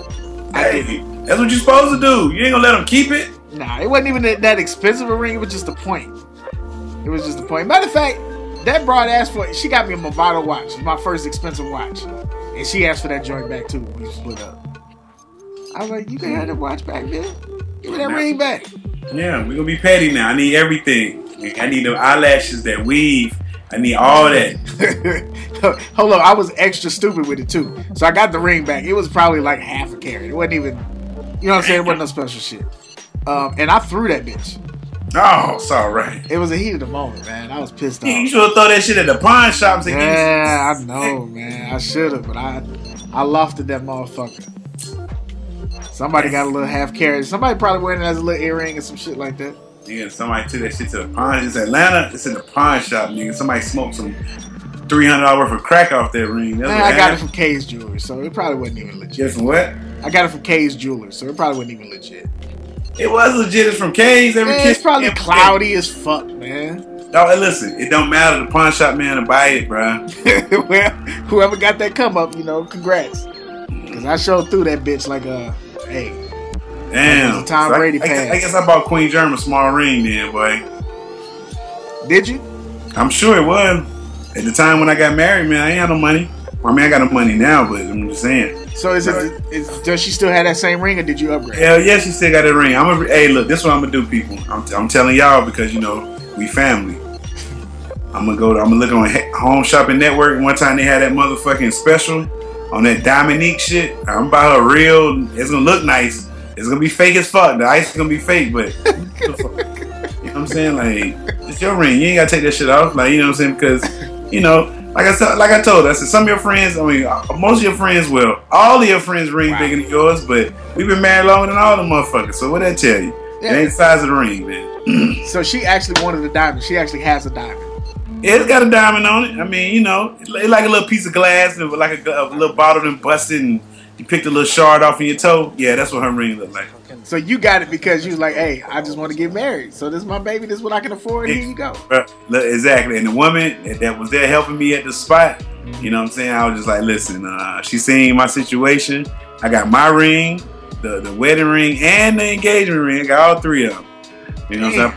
Hey, that's what you're supposed to do. You ain't gonna let them keep it. Nah, it wasn't even that, that expensive a ring. It was just a point. It was just a point. Matter of fact, that broad asked for it. She got me a Movado watch. It was my first expensive watch. And she asked for that joint back too when we split up. I was like, you can have that watch back, man. Give me that ring back. Yeah, we're gonna be petty now. I need everything. I need the eyelashes that weave. I need all that. Hold on, I was extra stupid with it too. So I got the ring back. It was probably like half a carat. It wasn't even, you know what I'm saying? It wasn't no special shit. Um, and I threw that bitch. Oh, it's all right. It was a heat of the moment, man. I was pissed off. You should have throw that shit at the pawn shops. And yeah, I know, man. I should have, but I, I lofted that motherfucker. Somebody got a little half carat. Somebody probably wearing it as a little earring or some shit like that. Yeah, somebody took that shit to the pawn. It's Atlanta. It's in the pawn shop, nigga. Somebody smoked some three hundred dollars worth of crack off that ring. That's man, I got it from K's Jewelers, so it probably wasn't even legit. Just from what? I got it from K's Jewelers, so it probably wasn't even legit. It was legit. It's from K's. Every man, kid, it's probably cloudy as fuck, man. Oh, listen, it don't matter. The pawn shop man to buy it, bro. Well, whoever got that come up, you know, congrats. Because I showed through that bitch like a, hey. Damn. Tom so Brady I, pass. I, I guess I bought Queen Germ a small ring then, boy. Did you? I'm sure it was. At the time when I got married, man, I ain't had no money. I mean, I got no money now, but I'm just saying. So is it? Is, does she still have that same ring, or did you upgrade? Hell yeah, she still got that ring. I'm a, hey, look, this is what I'm gonna do, people. I'm, I'm telling y'all because you know we family. I'm gonna go. To, I'm gonna look on Home Shopping Network. One time they had that motherfucking special on that Dominique shit. I'm gonna buy her real. It's gonna look nice. It's gonna be fake as fuck. The ice is gonna be fake, but you know what I'm saying? Like, it's your ring. You ain't gotta take that shit off. Like, you know what I'm saying? Because, you know, like I said, like I told her, I said some of your friends, I mean, most of your friends will. All of your friends ring wow. bigger than yours, but we've been married longer than all the motherfuckers. So what that tell you? Yeah. It ain't the size of the ring, man. So she actually wanted a diamond. She actually has a diamond. Yeah, it's got a diamond on it. I mean, you know, it's like a little piece of glass and like a, a little bottle and busted and you picked a little shard off in your toe. Yeah, that's what her ring looked like. So you got it because you was like, hey, I just want to get married. So this is my baby. This is what I can afford. Here you go. Exactly. And the woman that was there helping me at the spot, you know what I'm saying? I was just like, listen, uh, she seen my situation. I got my ring, the, the wedding ring, and the engagement ring. I got all three of them. You know what I'm saying?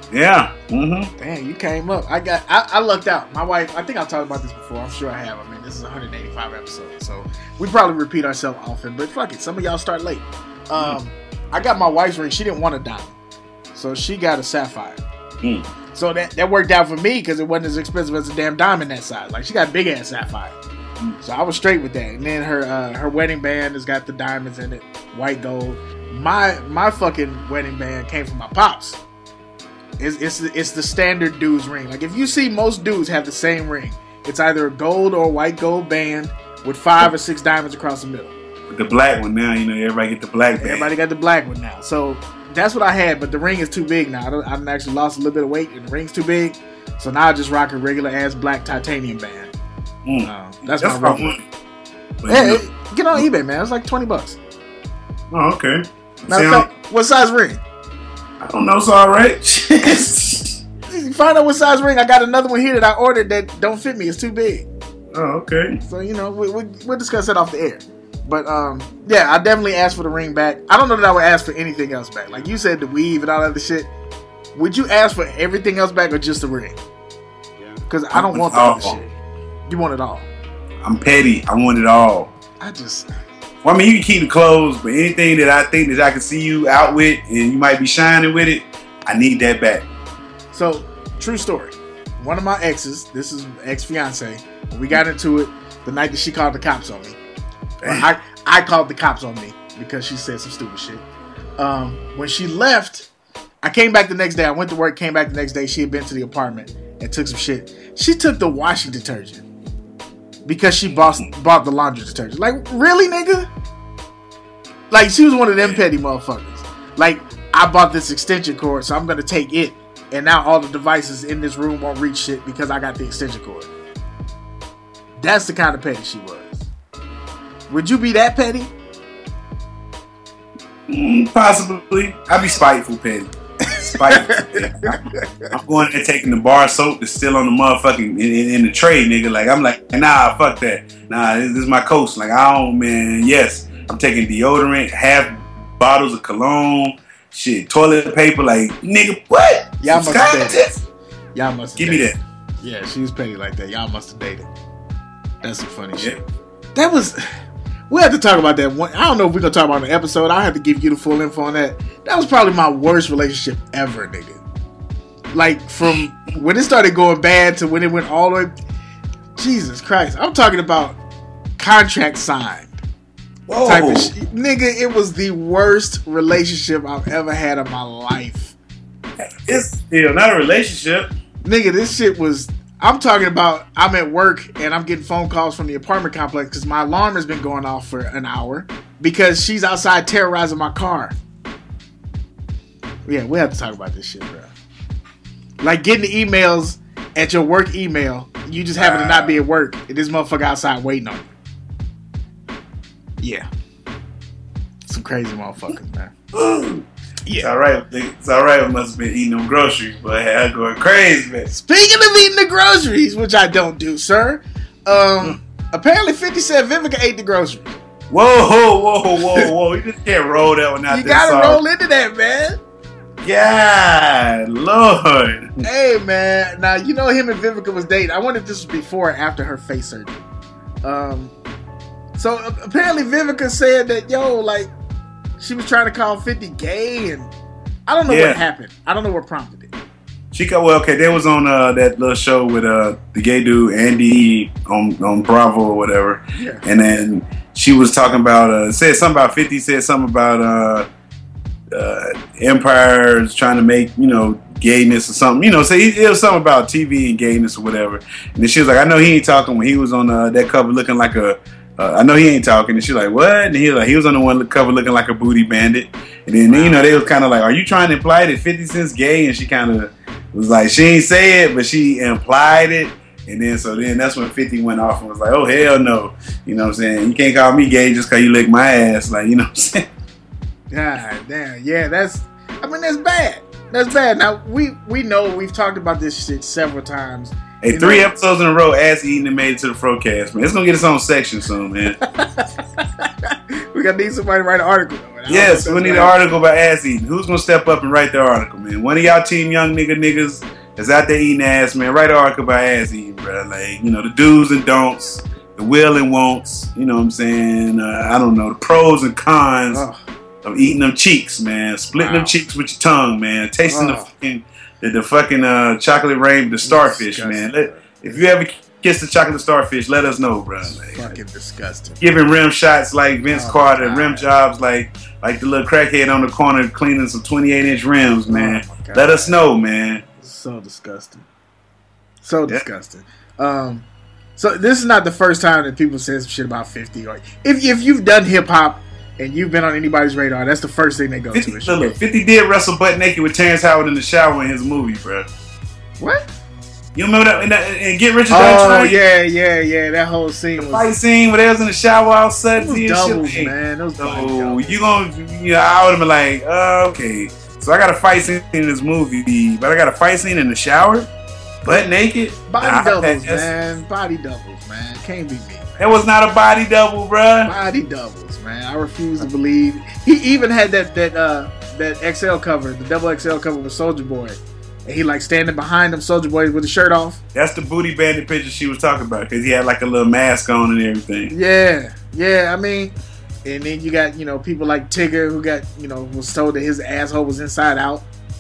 Yeah. Mm-hmm. Damn, you came up. I got. I, I lucked out. My wife. I think I've talked about this before. I'm sure I have. I mean, this is one hundred eighty-five episodes, so we probably repeat ourselves often. But fuck it, some of y'all start late. Um, mm. I got my wife's ring. She didn't want a diamond, so she got a sapphire. Mm. So that that worked out for me because it wasn't as expensive as a damn diamond that size. Like she got big ass sapphire. Mm. So I was straight with that. And then her uh, her wedding band has got the diamonds in it, white gold. My my fucking wedding band came from my pops. It's, it's it's the standard dude's ring. Like if you see most dudes have the same ring, it's either a gold or white gold band with five or six diamonds across the middle. The black one now, you know, everybody get the black band. Everybody got the black one now. So that's what I had, but the ring is too big now. I, don't, I actually lost a little bit of weight, and the ring's too big. So now I just rock a regular ass black titanium band. Mm. Uh, that's, that's my ring. Hey, you know. Get on eBay, man. It's like twenty bucks. Oh, okay. Matter of fact, what size ring? I don't know, it's all right. Find out what size ring. I got another one here that I ordered that don't fit me. It's too big. Oh, okay. So, you know, we, we, we'll discuss that off the air. But, um, yeah, I definitely asked for the ring back. I don't know that I would ask for anything else back. Like you said, the weave and all that other shit. Would you ask for everything else back or just the ring? Because I don't want that other shit. You want it all. I'm petty. I want it all. I just... Well, I mean, you can keep the clothes, but anything that I think that I can see you out with and you might be shining with it, I need that back. So, true story. One of my exes, this is ex-fiance, we got into it the night that she called the cops on me. I, I called the cops on me because she said some stupid shit. Um, when she left, I came back the next day. I went to work, came back the next day. She had been to the apartment and took some shit. She took the washing detergent. Because she bought, bought the laundry detergent. Like, really, nigga? Like, she was one of them petty motherfuckers. Like, I bought this extension cord, so I'm going to take it. And now all the devices in this room won't reach shit because I got the extension cord. That's the kind of petty she was. Would you be that petty? Mm, possibly. I'd be spiteful petty. Spiteful. I'm going there taking the bar soap that's still on the motherfucking in, in, in the tray, nigga. Like I'm like, nah, fuck that. Nah, this, this is my coast. Like I don't, man. Yes, I'm taking deodorant, half bottles of cologne, shit, toilet paper. Like nigga, what? Y'all must have dated. Y'all must have give dated. me that. Yeah, she was petty like that. Y'all must have dated. That's some funny yeah. shit. That was. We have to talk about that one. I don't know if we're going to talk about an episode. I'll have to give you the full info on that. That was probably my worst relationship ever, nigga. Like, from when it started going bad to when it went all the way... Jesus Christ. I'm talking about contract signed. Whoa. Type of shit. Nigga, it was the worst relationship I've ever had in my life. It's still not a relationship. Nigga, this shit was... I'm talking about I'm at work and I'm getting phone calls from the apartment complex because my alarm has been going off for an hour because she's outside terrorizing my car. Yeah, we have to talk about this shit, bro. Like getting the emails at your work email, you just happen to not be at work, and this motherfucker outside waiting on you. Yeah. Some crazy motherfuckers, man. Yeah. It's alright. It's alright. I must have been eating them groceries, but I'm going crazy, man. Speaking of eating the groceries, which I don't do, sir, um, mm. apparently fifty Cent Vivica ate the groceries. Whoa, whoa, whoa, whoa, whoa. You just can't roll that one out you there. You gotta roll into that, man. God, Lord. Hey, man. Now, you know him and Vivica was dating. I wonder if this was before or after her face surgery. Um, so, apparently Vivica said that, yo, like, she was trying to call fifty gay, and I don't know yeah. what happened. I don't know what prompted it. She got well, okay. They was on uh, that little show with uh, the gay dude Andy on on Bravo or whatever, yeah. and then she was talking about uh, said something about fifty. Said something about uh, uh, Empire's trying to make you know gayness or something. You know, so it, it was something about T V and gayness or whatever. And then she was like, I know he ain't talking when he was on uh, that cover looking like a. Uh, I know he ain't talking, and she's like, "What?" And he was like, "He was on the one cover looking like a booty bandit." And then wow. you know they was kind of like, "Are you trying to imply that fifty Cent's gay?" And she kind of was like, she ain't say it, but she implied it. And then so then that's when fifty went off and was like, "Oh hell no!" You know what I'm saying? You can't call me gay just because you lick my ass, like you know what I'm saying? God damn, yeah, that's. I mean, that's bad. That's bad. Now we we know we've talked about this shit several times. Hey, you three know. episodes in a row, ass eating and made it to the Frocast, man. It's gonna get its own section soon, man. We gotta need somebody to write an article. Yes, we need an article about ass eating. Who's gonna step up and write the article, man? One of y'all team young nigga niggas that's out there eating ass, man. Write an article about ass eating, bro. Like, you know, the do's and don'ts, the will and won'ts. You know what I'm saying? Uh, I don't know, the pros and cons oh. of eating them cheeks, man. Splitting wow. them cheeks with your tongue, man. Tasting oh. the fucking the, the fucking uh, chocolate rain, the starfish, man. Let, if you ever kiss the chocolate starfish, let us know, bro. Like, fucking disgusting. Giving rim shots like Vince oh, Carter, rim jobs like like the little crackhead on the corner cleaning some twenty-eight inch rims, man. Oh, let us know, man. So disgusting. So yeah. disgusting. Um, so this is not the first time that people say some shit about fifty. Or if if you've done hip hop and you've been on anybody's radar, that's the first thing they go fifty, to. Look, fifty did wrestle butt naked with Terrence Howard in the shower in his movie, bro. What? You remember that? And Get Rich or Die Trying? Oh yeah, yeah, yeah. That whole scene. The was, fight scene where they was in the shower all suddenly. Doubles, shit. man. Those so you gonna, you know, I would have been like, uh, okay. So I got a fight scene in this movie, but I got a fight scene in the shower, butt naked. Body nah, doubles, man. Body doubles, man. Can't be me. Man. That was not a body double, bruh. Body doubles, man. I refuse to believe. He even had that that uh that X L cover, the double X L cover with Soulja Boy. And he like standing behind him, Soulja Boy with his shirt off. That's the booty bandit picture she was talking about because he had like a little mask on and everything. Yeah, yeah. I mean, and then you got, you know, people like Tigger who got, you know, was told that his asshole was inside out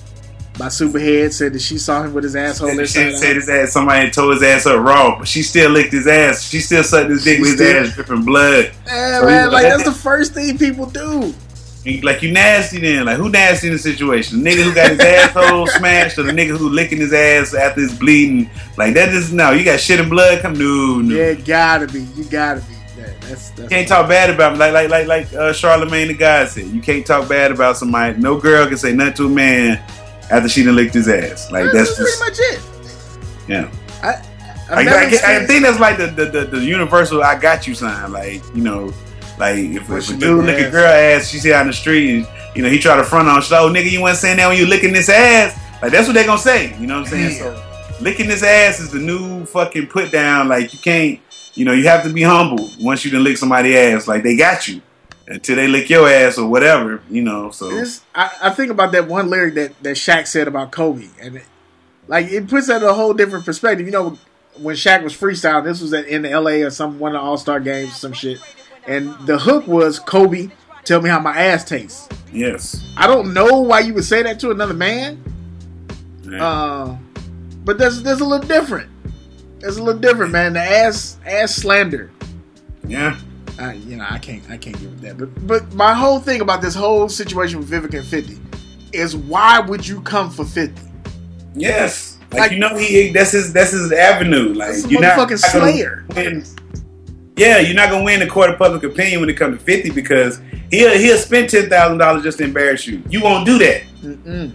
by Superhead. Said that she saw him with his asshole she inside said out. Said his ass. Somebody tore his ass up raw, but she still licked his ass. She still sucked his dick she with still, his ass dripping blood. Yeah, so man. Like that's the first thing people do. Like, you nasty then. Like, who nasty in the situation? The nigga who got his asshole smashed or the nigga who licking his ass after it's bleeding? Like, that is, no, you got shit and blood come, no, no. Yeah, it gotta be. You gotta be. Yeah, that's, that's you can't talk bad about him. Like, like, like, like uh, Charlamagne the God said. You can't talk bad about somebody. No girl can say nothing to a man after she done licked his ass. Like, that's, that's just, pretty much it. Yeah. I, I, I, I think that's like the, the, the, the universal I got you sign. Like, you know, like, if, if a dude lick a girl ass, she see out in the street, and, you know, he try to front on, oh, nigga, you wasn't saying that when you licking this ass? Like, that's what they gonna say, you know what I'm saying? Yeah. So, licking this ass is the new fucking put down. Like, you can't, you know, you have to be humble once you done lick somebody's ass. Like, they got you until they lick your ass or whatever, you know, so. This, I, I think about that one lyric that, that Shaq said about Kobe, and, it, like, it puts that in a whole different perspective. You know, when Shaq was freestyling, this was at, in L A or some one of the All-Star games or some shit. And the hook was, Kobe, tell me how my ass tastes. Yes. I don't know why you would say that to another man. Yeah. Uh, but there's there's a little different. There's a little different, man. The ass ass slander. Yeah. I, you know, I can't I can't give it that. But but my whole thing about this whole situation with Vivica and fifty is, why would you come for fifty? Yes. Like, like you know, he that's his that's his avenue. Like, that's a you're not motherfucking slayer. Win. Yeah, you're not gonna win the court of public opinion when it comes to fifty, because he'll he'll spend ten thousand dollars just to embarrass you. You won't do that. Mm-mm.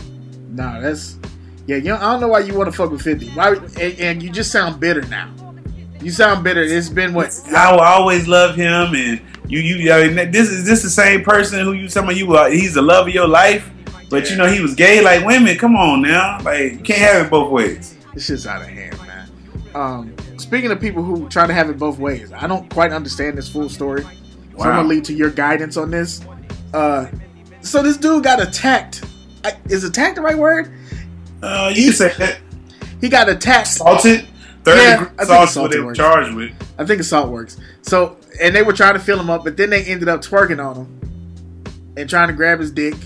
Nah, that's yeah. You know, I don't know why you want to fuck with fifty. Why? And, and you just sound bitter now. You sound bitter. It's been what? I will always love him, and you you. I mean, this is this the same person who you talking about? You uh, he's the love of your life, but yeah. You know he was gay like women. Come on now, like you can't have it both ways. This shit's out of hand, man. Um. Speaking of people who try to have it both ways, I don't quite understand this full story. Wow. So I'm gonna lead to your guidance on this. Uh, so this dude got attacked. Is attacked the right word? Uh, you he, can say that. He got attacked. Assaulted? Third yeah, degree assault what they were charged with. I think assault works. So, and they were trying to fill him up, but then they ended up twerking on him and trying to grab his dick.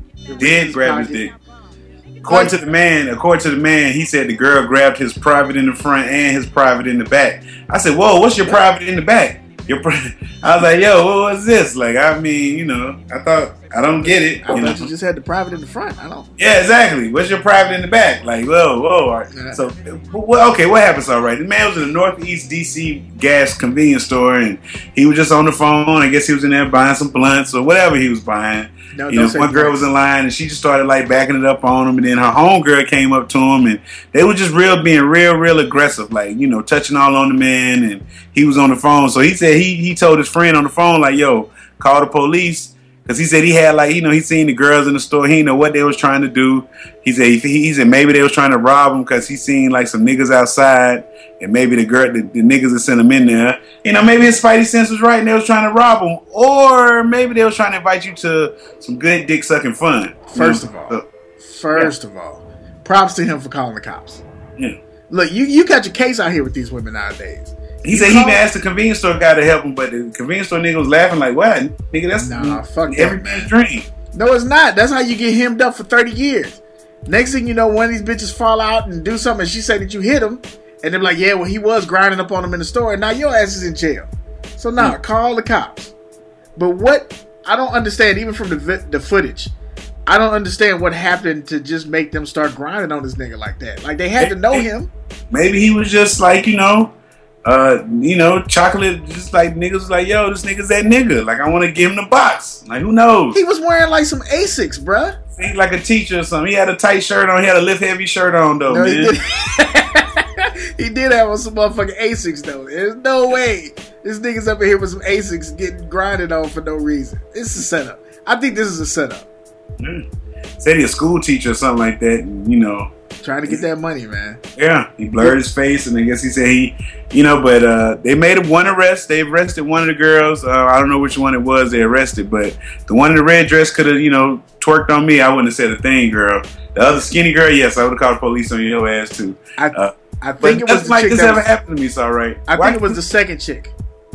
Did grab his dick. According to the man, according to the man, he said the girl grabbed his private in the front and his private in the back. I said, "Whoa, what's your private in the back?" Your pri-? I was like, "Yo, what was this?" Like, I mean, you know, I thought I don't get it. I you thought know? you just had the private in the front. I don't. Yeah, exactly. What's your private in the back? Like, whoa, whoa. All right. Yeah. So, well, okay, what happens? All right, the man was in the Northeast D C gas convenience store, and he was just on the phone. I guess he was in there buying some blunts or whatever he was buying. No, you know, one girl was in line, and she just started like backing it up on him, and then her homegirl came up to him, and they were just real being real, real aggressive, like, you know, touching all on the man, and he was on the phone. So he said he he told his friend on the phone, like, "Yo, call the police." Because he said he had like, you know, he seen the girls in the store. He didn't know what they was trying to do. He said he, he said maybe they was trying to rob him because he seen like some niggas outside, and maybe the girl, the, the niggas that sent him in there, you know, maybe his spidey sense was right and they was trying to rob him, or maybe they was trying to invite you to some good dick sucking fun. First you know? of all, so, first yeah. of all, props to him for calling the cops. Yeah. Look, you you got your case out here with these women nowadays. He you said call- he even asked the convenience store guy to help him, but the convenience store nigga was laughing like, "What, nigga? That's nah, fuck every that, man's man. dream." No, it's not. That's how you get hemmed up for thirty years. Next thing you know, one of these bitches fall out and do something, and she said that you hit him, and they're like, yeah, well, he was grinding up on him in the store, and now your ass is in jail. So, nah, mm. call the cops. But what I don't understand, even from the the footage, I don't understand what happened to just make them start grinding on this nigga like that. Like, they had to know him. Maybe he was just like, you know, uh, you know, chocolate, just like niggas was like, yo, this nigga's that nigga. Like, I want to give him the box. Like, who knows? He was wearing like some Asics, bruh. He like a teacher or something. He had a tight shirt on. He had a lift heavy shirt on, though, no, man. He did. He did have on some motherfucking Asics, though. There's no way this nigga's up in here with some Asics getting grinded on for no reason. It's a setup. I think this is a setup. Mm. Said he a school teacher or something like that, and, you know. Trying to get that money, man. Yeah, he blurred his face, and I guess he said he, you know, but uh, they made one arrest. They arrested one of the girls. Uh, I don't know which one it was they arrested, but the one in the red dress could have, you know, twerked on me. I wouldn't have said a thing, girl. The other skinny girl, yes, I would have called the police on your ass too. I, uh, I think it was the like chick this that ever was, happened to me. It's all right. I Why? think it was the second chick.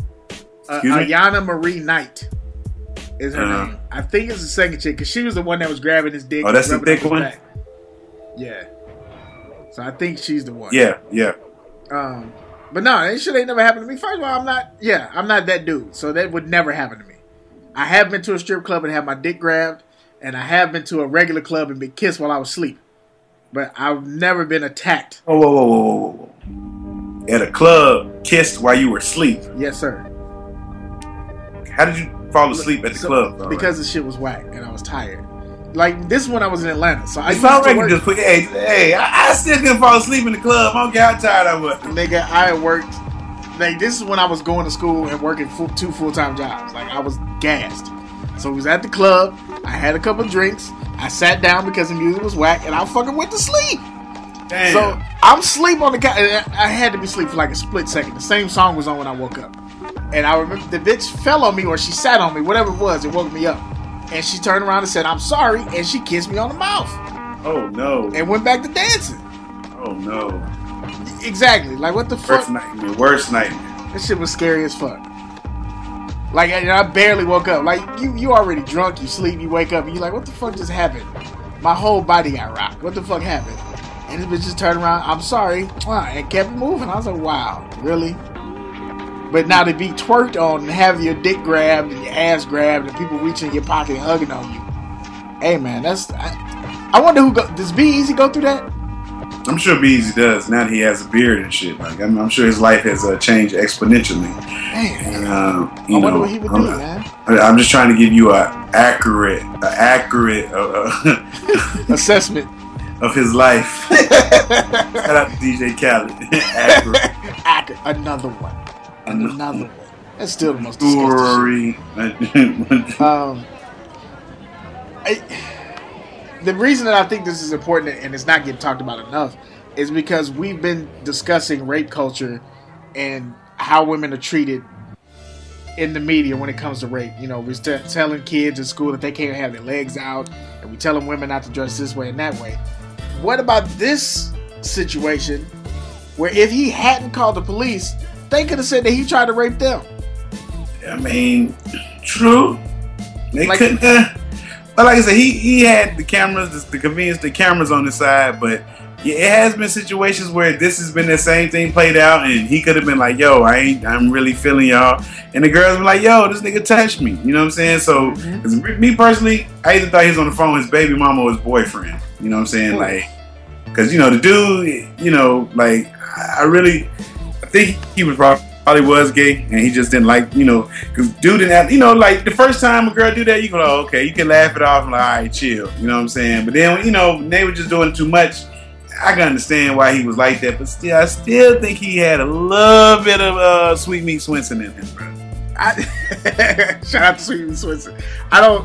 Uh, Ayana Marie Knight is her uh-huh. name. I think it's the second chick because she was the one that was grabbing his dick. Oh, that's the thick one. Back. Yeah. So I think she's the one. Yeah, yeah. Um, but no, that shit ain't never happened to me. First of all, I'm not. Yeah, I'm not that dude. So that would never happen to me. I have been to a strip club and had my dick grabbed, and I have been to a regular club and been kissed while I was asleep. But I've never been attacked. Oh, whoa, whoa, whoa, whoa, whoa! At a club, kissed while you were asleep. Yes, sir. How did you fall asleep at the so, club? Because right. the shit was whack and I was tired. Like, this is when I was in Atlanta. So I used to work. Just put, hey, hey, I, I still couldn't fall asleep in the club. I don't care how tired I was. Nigga, I worked. Like, this is when I was going to school and working full, two full-time jobs. Like, I was gassed. So, it was at the club. I had a couple drinks. I sat down because the music was whack, and I fucking went to sleep. Damn. So, I'm asleep on the couch. I had to be asleep for like a split second. The same song was on when I woke up. And I remember the bitch fell on me or she sat on me, whatever it was, it woke me up. And she turned around and said, I'm sorry, and she kissed me on the mouth. Oh, no. And went back to dancing. Oh, no. Exactly. Like, what the worst fuck? Worst nightmare. Worst nightmare. This shit was scary as fuck. Like, and I barely woke up. Like, you you already drunk, you sleep, you wake up, and you're like, what the fuck just happened? My whole body got rocked. What the fuck happened? And this bitch just turned around, I'm sorry, and kept moving. I was like, wow, really? But now to be twerked on and have your dick grabbed and your ass grabbed and people reaching in your pocket and hugging on you. Hey, man, that's... I, I wonder who... Go, does Be Easy go through that? I'm sure Be Easy does. Now that he has a beard and shit. Like, I'm, I'm sure his life has uh, changed exponentially. Damn. And, uh, you I wonder know, what he would I'm, do, man. I'm just trying to give you a accurate, a accurate uh, uh, assessment of his life. Shout out to D J Khaled. Accurate. Accurate. Another one. Another, Another one. That's still the most story. um, I, the reason that I think this is important and it's not getting talked about enough is because we've been discussing rape culture and how women are treated in the media when it comes to rape. You know, we're st- telling kids in school that they can't have their legs out, and we're telling women not to dress this way and that way. What about this situation where if he hadn't called the police, they could have said that he tried to rape them? I mean, true. They like, couldn't. Uh, but like I said, he, he had the cameras, the, the convenience, the cameras on the side. But yeah, it has been situations where this has been the same thing played out, and he could have been like, "Yo, I ain't, I'm really feeling y'all," and the girls were like, "Yo, this nigga touched me." You know what I'm saying? So, mm-hmm. me personally, I either thought he was on the phone with his baby mama or his boyfriend. You know what I'm saying? Mm-hmm. Like, because you know the dude, you know, like I really, I think he was probably. Probably was gay, and he just didn't like, you know, because dude didn't have, you know, like the first time a girl do that, you go, oh, okay, you can laugh it off and like, all right, chill, you know what I'm saying? But then, you know, when they were just doing too much, I can understand why he was like that, but still, I still think he had a little bit of uh, Sweet Meat Swenson in him, bro. I, shout out to Sweet Meat Swenson. I don't,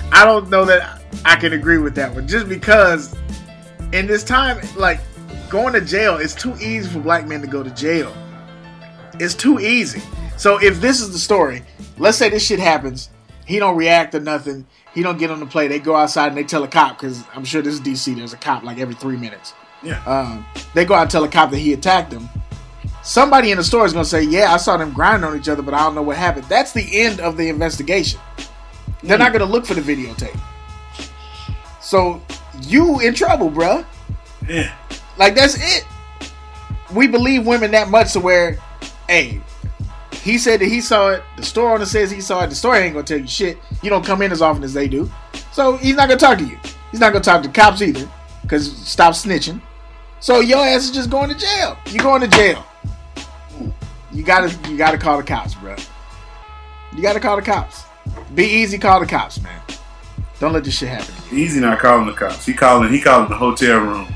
I don't know that I can agree with that one. Just because in this time, like, going to jail, it's too easy for black men to go to jail. It's too easy. So if this is the story, let's say this shit happens, he don't react or nothing, he don't get on the play, they go outside and they tell a cop, because I'm sure this is D C, there's a cop like every three minutes. Yeah. Um, they go out and tell a cop that he attacked them. Somebody in the store is going to say, yeah, I saw them grinding on each other, but I don't know what happened. That's the end of the investigation. They're not going to look for the videotape. So, you in trouble, bruh. Yeah. Like, that's it. We believe women that much to where, hey, he said that he saw it. The store owner says he saw it. The store ain't going to tell you shit. You don't come in as often as they do. So, he's not going to talk to you. He's not going to talk to cops either, because stop snitching. So, your ass is just going to jail. You're going to jail. You gotta, you gotta call the cops, bro. You gotta call the cops. Be easy, call the cops, man. Don't let this shit happen. Easy not calling the cops. He calling. He calling the hotel room.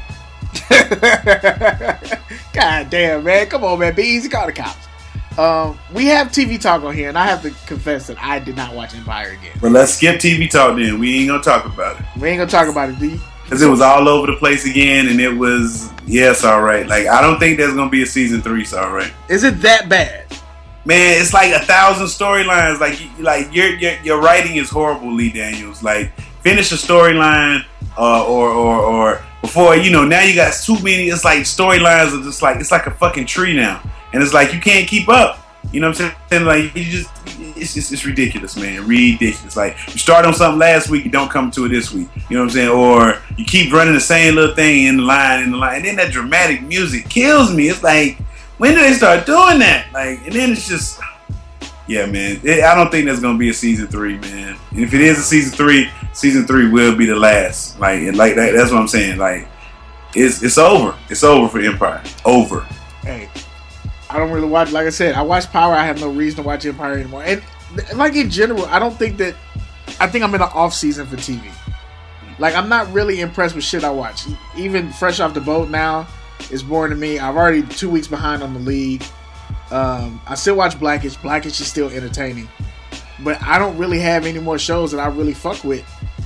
God damn, man. Come on, man. Be easy, call the cops. Um, we have T V talk on here, and I have to confess that I did not watch Empire again. But let's skip T V talk then. We ain't gonna talk about it. We ain't gonna talk about it, do you? Because it was all over the place again, and it was, yes, all right. Like, I don't think there's going to be a season three, so all right. Is it that bad? Man, it's like a thousand storylines. Like, like your, your your writing is horrible, Lee Daniels. Like, finish a storyline, uh, or, or, or before, you know, now you got too many. It's like storylines are just like, it's like a fucking tree now. And it's like, you can't keep up. You know what I'm saying? Like, you just, it's just, it's ridiculous, man. Ridiculous. Like, you start on something last week, you don't come to it this week. You know what I'm saying? Or you keep running the same little thing in the line, in the line. And then that dramatic music kills me. It's like, when do they start doing that? Like, and then it's just, yeah, man. It, I don't think there's going to be a season three, man. And if it is a season three, season three will be the last. Like, like that, that's what I'm saying. Like, it's, it's over. It's over for Empire. Over. Hey. I don't really watch, like I said, I watch Power. I have no reason to watch Empire anymore. And, like, in general, I don't think that, I think I'm in an off season for T V. Like, I'm not really impressed with shit I watch. Even Fresh Off the Boat now is boring to me. I'm already two weeks behind on the league. Um, I still watch Blackish. Blackish is still entertaining. But I don't really have any more shows that I really fuck with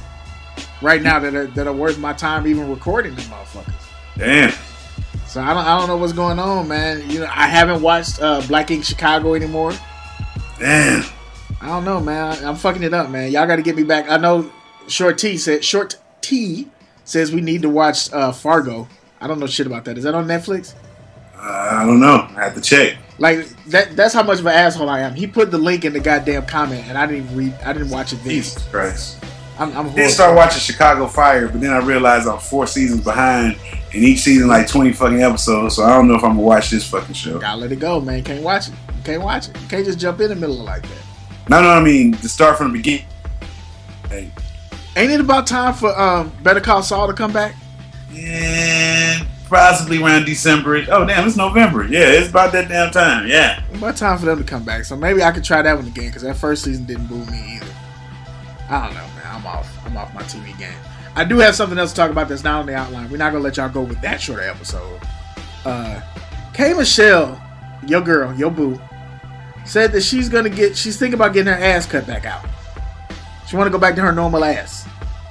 right now that are, that are worth my time even recording them motherfuckers. Damn. So I don't, I don't know what's going on, man. You know, I haven't watched uh, Black Ink Chicago anymore. Damn. I don't know, man. I'm fucking it up, man. Y'all got to get me back. I know Short T said Short T says we need to watch uh, Fargo. I don't know shit about that. Is that on Netflix? Uh, I don't know. I have to check. Like that. That's how much of an asshole I am. He put the link in the goddamn comment, and I didn't even read. I didn't watch it. Then. Jesus Christ. I'm, I'm I did start watching Chicago Fire, but then I realized I'm four seasons behind, and each season like twenty fucking episodes. So I don't know if I'm gonna watch this fucking show. Gotta let it go, man. Can't watch it. You can't watch it. You can't just jump in the middle of like that. No, no, I mean to start from the beginning. Hey. Ain't it about time for um, Better Call Saul to come back? Yeah, possibly around December. Oh damn, it's November. Yeah, it's about that damn time. Yeah, it's about time for them to come back. So maybe I could try that one again because that first season didn't boo me either. I don't know, man. I'm off. I'm off my T V game. I do have something else to talk about that's not on the outline. We're not gonna let y'all go with that short episode. Uh, K Michelle, your girl, your boo, said that she's gonna get. She's thinking about getting her ass cut back out. She want to go back to her normal ass.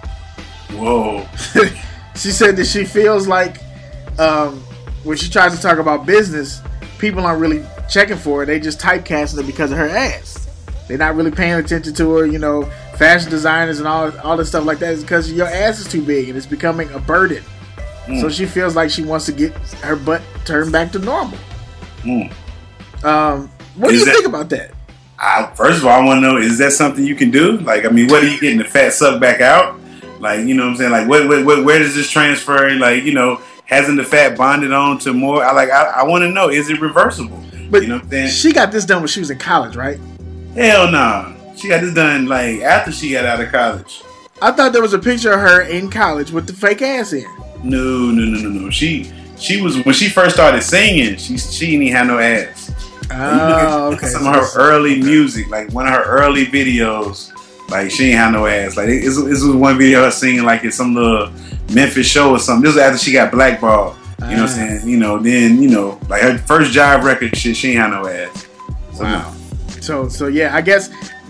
Whoa. She said that she feels like um, when she tries to talk about business, people aren't really checking for her. They just typecasting her because of her ass. They're not really paying attention to her. You know, fashion designers and all all this stuff like that is because your ass is too big and it's becoming a burden. Mm. So she feels like she wants to get her butt turned back to normal. Mm. Um, what is do you that, think about that? I, first of all, I want to know, is that something you can do? Like, I mean, what are you getting the fat sucked back out? Like, you know what I'm saying? Like, what, what, what, where does this transfer? Like, you know, hasn't the fat bonded on to more? I like, I, I want to know, is it reversible? But you know what I'm saying? She got this done when she was in college, right? Hell no. Nah. She got this done, like, after she got out of college. I thought there was a picture of her in college with the fake ass in. No, no, no, no, no. She, she was, when she first started singing, she, she didn't even have no ass. Oh, okay. Some of her early music, like one of her early videos, like she ain't have no ass. Like this was one video of her singing like at some little Memphis show or something. This was after she got blackballed. You know what I'm saying? You know, then you know, like her first Jive record shit, she ain't have no ass. So, wow. No. So so yeah, I guess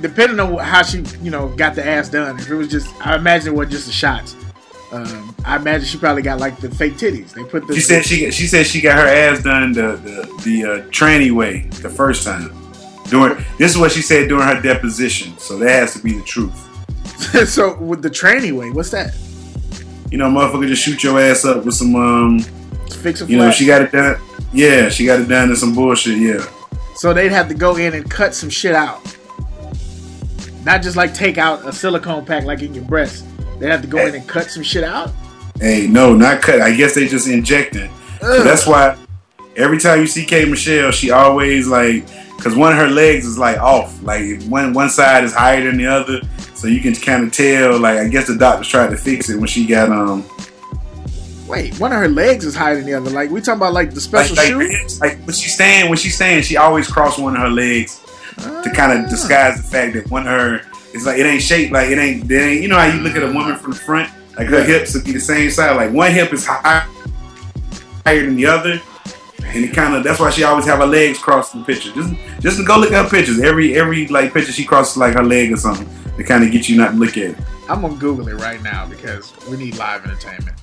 depending on how she, you know, got the ass done. If it was just, I imagine it was just the shots. Um, I imagine she probably got like the fake titties. They put the. She said she she said she got her ass done the the, the uh, tranny way the first time. During this is what she said during her deposition. So that has to be the truth. So with the tranny way, what's that? You know, motherfucker, just shoot your ass up with some um. Fix a you flat. know, she got it done. Yeah, she got it done in some bullshit. Yeah. So they'd have to go in and cut some shit out. Not just like take out a silicone pack like in your breast. They have to go hey. in and cut some shit out? Hey, no, not cut. I guess they just injecting. So that's why every time you see K. Michelle, she always like, because one of her legs is like off. Like one one side is higher than the other. So you can kind of tell, like, I guess the doctors tried to fix it when she got, um... Wait, one of her legs is higher than the other. Like, we talking about like the special like, shoe? Like, like when she's standing, when she's standing, she always cross one of her legs ah. to kind of disguise the fact that one of her... It's like it ain't shaped like it ain't, it ain't. You know how you look at a woman from the front, like her hips would be the same side. Like one hip is high, higher than the other, and it kind of that's why she always have her legs crossed in the picture. Just just to go look at her pictures. Every every like picture she crosses like her leg or something to kind of get you not to look at it. I'm gonna Google it right now because we need live entertainment.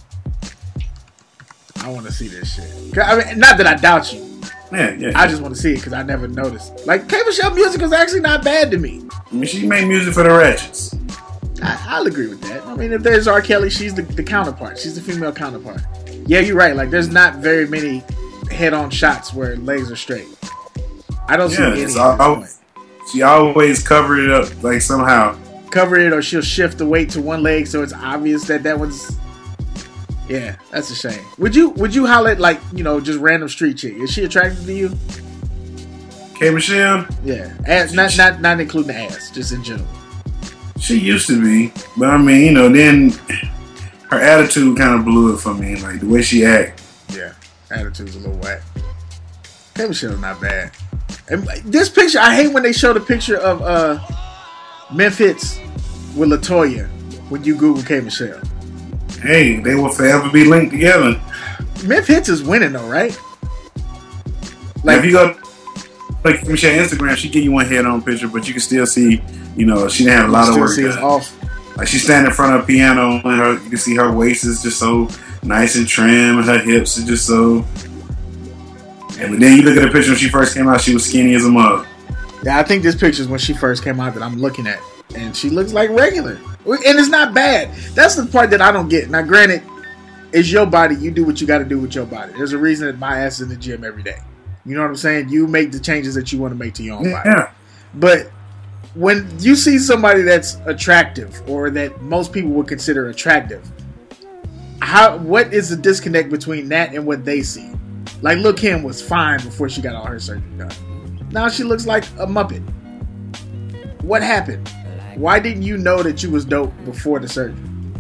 I want to see this shit. I mean, not that I doubt you. Yeah, yeah. I just want to see it because I never noticed. Like K. Michelle music is actually not bad to me. I mean, she made music for the ratchets. I, I'll agree with that. I mean, if there's R. Kelly, she's the, the counterpart. She's the female counterpart. Yeah, you're right. Like, there's not very many head-on shots where legs are straight. I don't yeah, see any. All, she always covered it up, like somehow. Cover it, or she'll shift the weight to one leg so it's obvious that that one's. Yeah, that's a shame. Would you Would you holler at, like, you know, just random street chick? Is she attractive to you? K. Michelle? Yeah, ass, not not not including the ass, just in general. She used to be, but I mean, you know, then her attitude kind of blew it for me, like the way she act. Yeah, attitude's a little whack. K. Michelle's not bad. And this picture, I hate when they show the picture of uh, Memphis with LaToya when you Google K. Michelle. Hey, they will forever be linked together. Memphis is winning though, right? Like, now if you go like Michelle Instagram, she give you one head on picture, but you can still see, you know, she didn't have a lot of work. See it's off. Like she's standing in front of a piano, and her, you can see her waist is just so nice and trim, and her hips are just so. And then you look at the picture when she first came out, she was skinny as a mug. Yeah, I think this picture is when she first came out that I'm looking at, and she looks like regular, and it's not bad. That's the part that I don't get. Now, granted, it's your body. You do what you got to do with your body. There's a reason that my ass is in the gym every day. You know what I'm saying? You make the changes that you want to make to your own body. Yeah. But when you see somebody that's attractive, or that most people would consider attractive, how what is the disconnect between that and what they see? Like, Lil' Kim was fine before she got all her surgery done. Now she looks like a Muppet. What happened? Why didn't you know that you was dope before the surgery?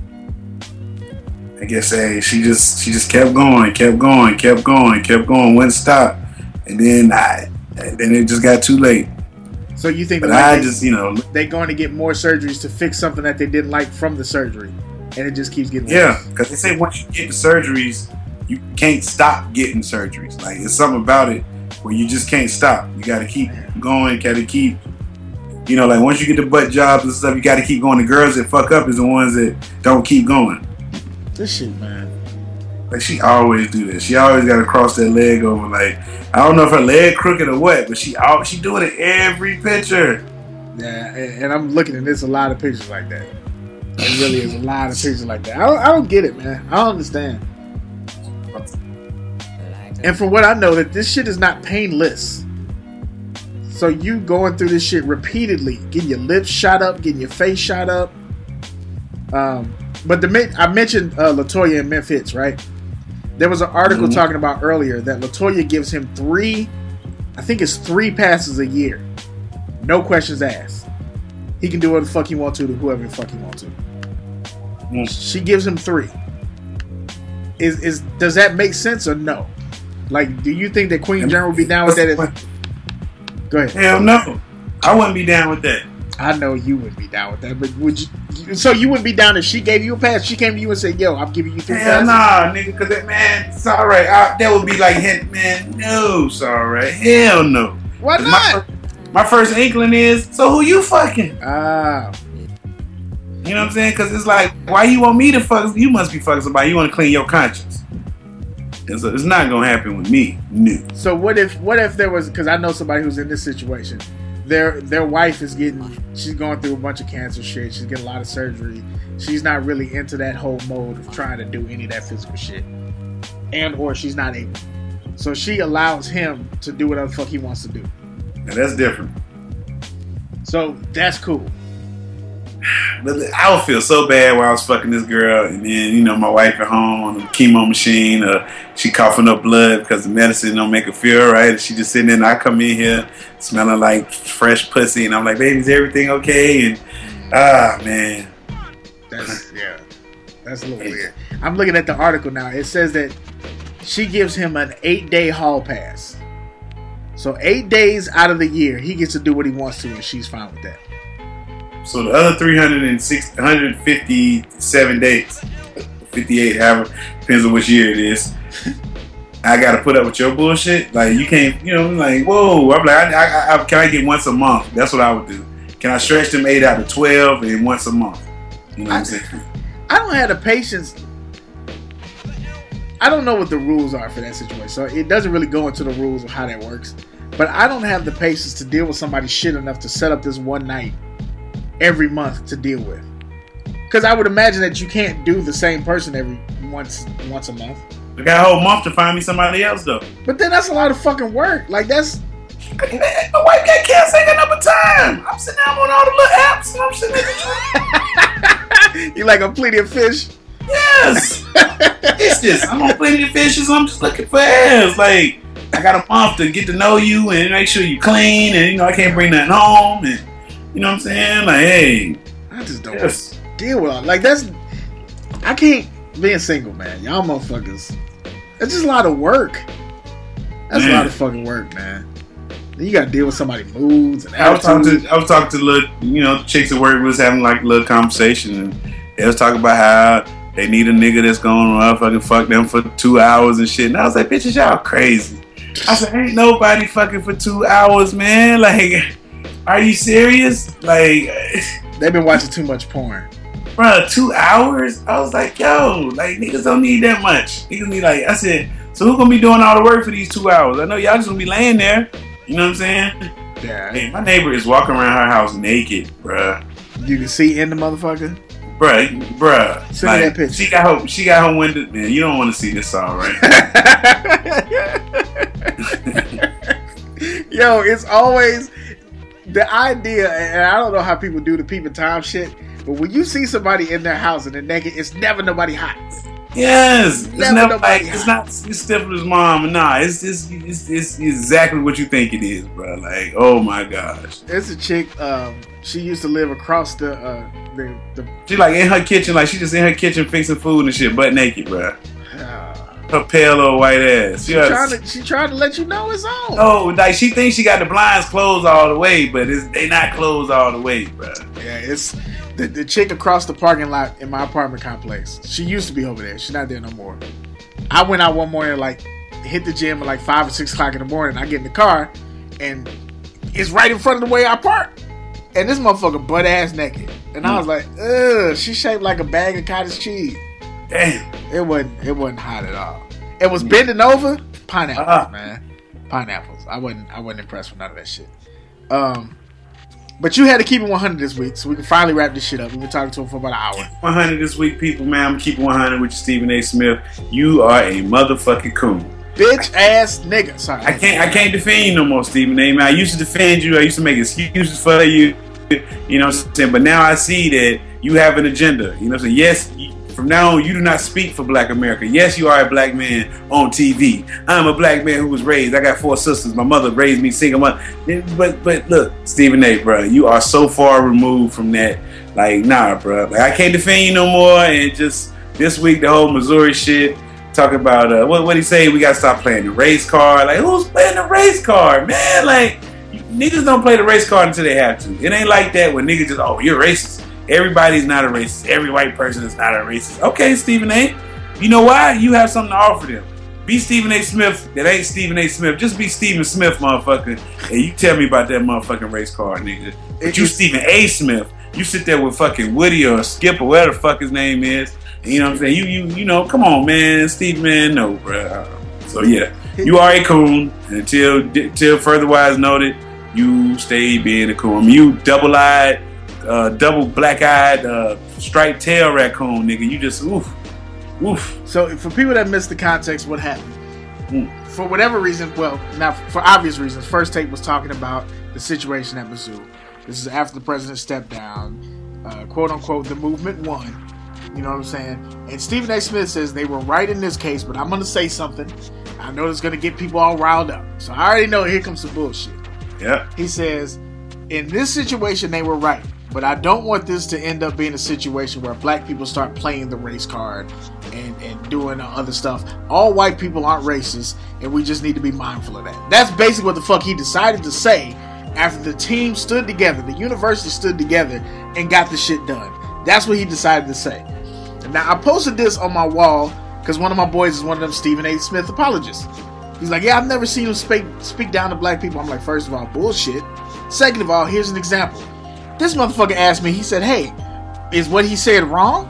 I guess hey, she just she just kept going, kept going, kept going, kept going, wouldn't stop. And then I, and then it just got too late. So you think but that I they, just, you know, they're going to get more surgeries to fix something that they didn't like from the surgery, and it just keeps getting worse? Yeah, because they say once you get the surgeries, you can't stop getting surgeries. Like, it's something about it where you just can't stop. You got to keep going, got to keep, you know, like once you get the butt jobs and stuff, you got to keep going. The girls that fuck up is the ones that don't keep going. This shit, man. Like, she always do this. She always got to cross that leg over. Like, I don't know if her leg crooked or what, but she all, she doing it every picture. Yeah, and, and I'm looking at this a lot of pictures like that. It really is a lot of pictures like that. I don't, I don't get it, man. I don't understand. And from what I know, that this shit is not painless. So you going through this shit repeatedly, getting your lips shot up, getting your face shot up. Um, but the I mentioned uh, LaToya and Memphis, right? There was an article mm-hmm. talking about earlier that LaToya gives him three, I think it's three passes a year. No questions asked. He can do what the fuck he wants to to whoever the fuck he wants to. Mm-hmm. She gives him three. Is is does that make sense or no? Like, do you think that Queen Jerm would be down with that? If, go ahead. Hell no. I wouldn't be down with that. I know you wouldn't be down with that, but would you? So you wouldn't be down if she gave you a pass? She came to you and said, "Yo, I'm giving you three Hell passes." nah, nigga, because that man, it's all right. I, that would be like, man, no, it's all right. Hell no. Why not? my first inkling is, so who you fucking? Ah. You know what I'm saying? Because it's like, why you want me to fuck? You must be fucking somebody. You want to clean your conscience. And so it's not gonna happen with me. No. So what if what if there was? Because I know somebody who's in this situation. Their their wife is getting. She's going through a bunch of cancer shit. She's getting a lot of surgery. She's not really into that whole mode of trying to do any of that physical shit, and or she's not able. So she allows him to do whatever the fuck he wants to do. Now that's different. So that's cool. But I would feel so bad while I was fucking this girl, and then, you know, my wife at home on the chemo machine, uh, she coughing up blood because the medicine don't make her feel right. And she just sitting there, and I come in here smelling like fresh pussy, and I'm like, baby, is everything okay? And ah, man, that's yeah, that's a little weird. I'm looking at the article now. It says that she gives him an eight-day hall pass. So eight days out of the year, he gets to do what he wants to, and she's fine with that. So the other three hundred six, one hundred fifty-seven days, fifty-eight, however, depends on which year it is, I got to put up with your bullshit. Like, you can't, you know, like, whoa. I'm like, I, I, I, can I get once a month? That's what I would do. Can I stretch them eight out to twelve and once a month? You know what I, I'm saying? I don't have the patience. I don't know what the rules are for that situation. So it doesn't really go into the rules of how that works. But I don't have the patience to deal with somebody shit enough to set up this one night every month to deal with. Because I would imagine that you can't do the same person every once once a month. I got a whole month to find me somebody else, though. But then that's a lot of fucking work. Like, that's... My wife got cancer, ain't got enough time. I'm sitting down on all the little apps, and I'm sitting there. You like a plenty of fish? Yes. It's just, I'm on plenty of fishes, I'm just looking for ass. Like, I got a month to get to know you and make sure you clean, and, you know, I can't bring nothing home, and, you know what I'm saying? Like, hey. I just don't yes. deal with all. Like, that's... I can't... Being single, man. Y'all motherfuckers. It's just a lot of work. That's man. a lot of fucking work, man. Then you gotta deal with somebody's moods and I was talking to I was talking to little, you know, chicks at work was having like a little conversation, and they was talking about how they need a nigga that's gonna motherfucking fuck them for two hours and shit. And I was like, bitches, y'all crazy. I said, ain't nobody fucking for two hours, man. Like, are you serious? Like, they've been watching too much porn. Bruh, two hours? I was like, yo, like, niggas don't need that much. Niggas need, like, I said, so who gonna be doing all the work for these two hours? I know y'all just gonna be laying there. You know what I'm saying? Yeah. Hey, my neighbor is walking around her house naked, bruh. You can see in the motherfucker? Bruh, bruh. Send like, me that picture. She got her, she got her window. Man, you don't want to see this all right. Yo, it's always the idea, and I don't know how people do the peeping Tom shit, but when you see somebody in their house and they're naked, it's never nobody hot. Yes, it's never, never nobody like hot. It's not it's Stifler's mom. Nah, it's just it's, it's exactly what you think it is, bro. Like, oh my gosh, it's a chick. Um, she used to live across the uh, the, the. She like in her kitchen, like she just in her kitchen fixing food and shit, butt naked, bro. Uh, her pale little white ass. She, she trying to she trying to let you know it's on. Oh, like she thinks she got the blinds closed all the way, but it's they not closed all the way, bro. Yeah, it's. The, the chick across the parking lot in my apartment complex. She used to be over there. She's not there no more. I went out one morning, like, hit the gym at like five or six o'clock in the morning. I get in the car, and it's right in front of the way I park. And this motherfucker butt ass naked. And I was like, ugh, she shaped like a bag of cottage cheese. Damn. It wasn't, it wasn't hot at all. It was bending over, pineapples, uh-huh. man. Pineapples. I wasn't, I wasn't impressed with none of that shit. Um... But you had to keep it one hundred this week, so we can finally wrap this shit up. We've been talking to him for about an hour. one hundred this week, people, man. I'm keeping one hundred with you, Stephen A. Smith. You are a motherfucking coon. Bitch ass nigga. Sorry. I can't I can't defend you no more, Stephen A. Man, I used to defend you. I used to make excuses for you. You know what I'm saying? But now I see that you have an agenda. You know what I'm saying? Yes, from now on, you do not speak for Black America. Yes, you are a black man on T V. I'm a black man who was raised. I got four sisters. My mother raised me single mother. But but look, Stephen A., bro, you are so far removed from that. Like, nah, bro. Like, I can't defend you no more. And just this week, the whole Missouri shit, talking about, uh, what what he say? We got to stop playing the race card. Like, who's playing the race card, man? Like, niggas don't play the race card until they have to. It ain't like that when niggas just, oh, you're racist. Everybody's not a racist. Every white person is not a racist. Okay, Stephen A. You know why? You have something to offer them. Be Stephen A. Smith. That ain't Stephen A. Smith. Just be Stephen Smith, motherfucker. And you tell me about that motherfucking race car, nigga. But you Stephen A. Smith. You sit there with fucking Woody or Skip or whatever the fuck his name is. And you know what I'm saying? You you you know, come on, man. Steve, man, no, bro. So yeah, you are a coon. Until until furtherwise noted, you stay being a coon. I mean, you double-eyed, uh, double black-eyed, uh, striped tail raccoon, nigga. You just oof. Oof. So for people that missed the context, what happened? Mm. For whatever reason, well, now for obvious reasons, First Take was talking about the situation at Mizzou. This is after the president stepped down, uh, quote unquote, the movement won. You know what I'm saying? And Stephen A. Smith says they were right in this case, but I'm going to say something. I know it's going to get people all riled up. So I already know here comes some bullshit. Yeah. He says, in this situation, they were right. But I don't want this to end up being a situation where black people start playing the race card and, and doing other stuff. All white people aren't racist, and we just need to be mindful of that. That's basically what the fuck he decided to say after the team stood together, the university stood together, and got the shit done. That's what he decided to say. Now, I posted this on my wall because one of my boys is one of them Stephen A. Smith apologists. He's like, yeah, I've never seen him speak, speak down to black people. I'm like, first of all, bullshit. Second of all, here's an example. This motherfucker asked me, he said, hey, is what he said wrong?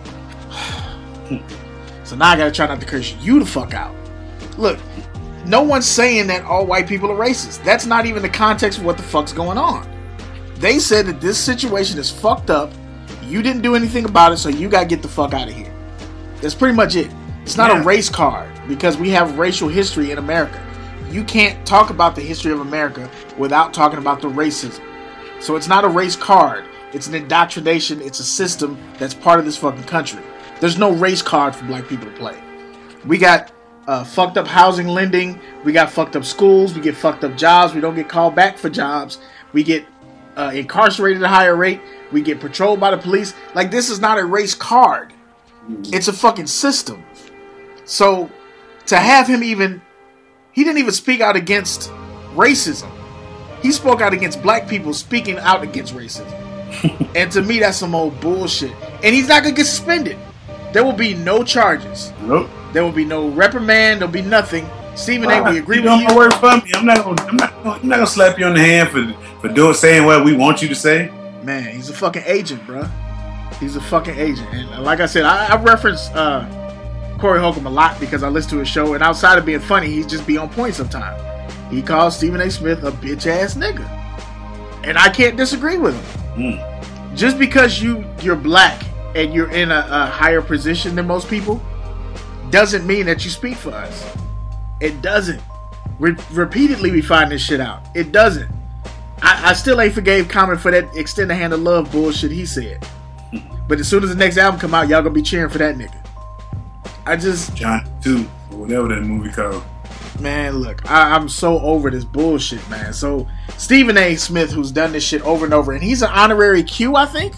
So now I gotta try not to curse you the fuck out. Look, no one's saying that all white people are racist. That's not even the context of what the fuck's going on. They said that this situation is fucked up. You didn't do anything about it, so you gotta get the fuck out of here. That's pretty much it. It's not yeah. a race card, because we have racial history in America. You can't talk about the history of America without talking about the racism. So it's not a race card. It's an indoctrination. It's a system that's part of this fucking country. There's no race card for black people to play. We got uh, fucked up housing lending. We got fucked up schools. We get fucked up jobs. We don't get called back for jobs. We get uh, incarcerated at a higher rate. We get patrolled by the police. Like, this is not a race card. It's a fucking system. So to have him even... He didn't even speak out against racism. He spoke out against black people speaking out against racism. And to me, that's some old bullshit. And he's not going to get suspended. There will be no charges. Nope. There will be no reprimand. There'll be nothing. Stephen A., we agree you with don't you. Don't work for me. I'm not going I'm not gonna, I'm not gonna slap you on the hand for, for doing saying what we want you to say. Man, he's a fucking agent, bro. He's a fucking agent. And like I said, I, I reference uh, Corey Holcomb a lot because I listen to his show. And outside of being funny, he's just be on point sometimes. He calls Stephen A. Smith a bitch-ass nigga. And I can't disagree with him. Mm. Just because you, you're black and you're in a, a higher position than most people doesn't mean that you speak for us. It doesn't. Re- repeatedly we find this shit out. It doesn't. I, I still ain't forgave Common for that extend a hand of love bullshit he said. But as soon as the next album come out, y'all gonna be cheering for that nigga. I just... John two, or whatever that movie called. Man, look, I, I'm so over this bullshit, man. So, Stephen A. Smith, who's done this shit over and over, and he's an honorary Q, I think?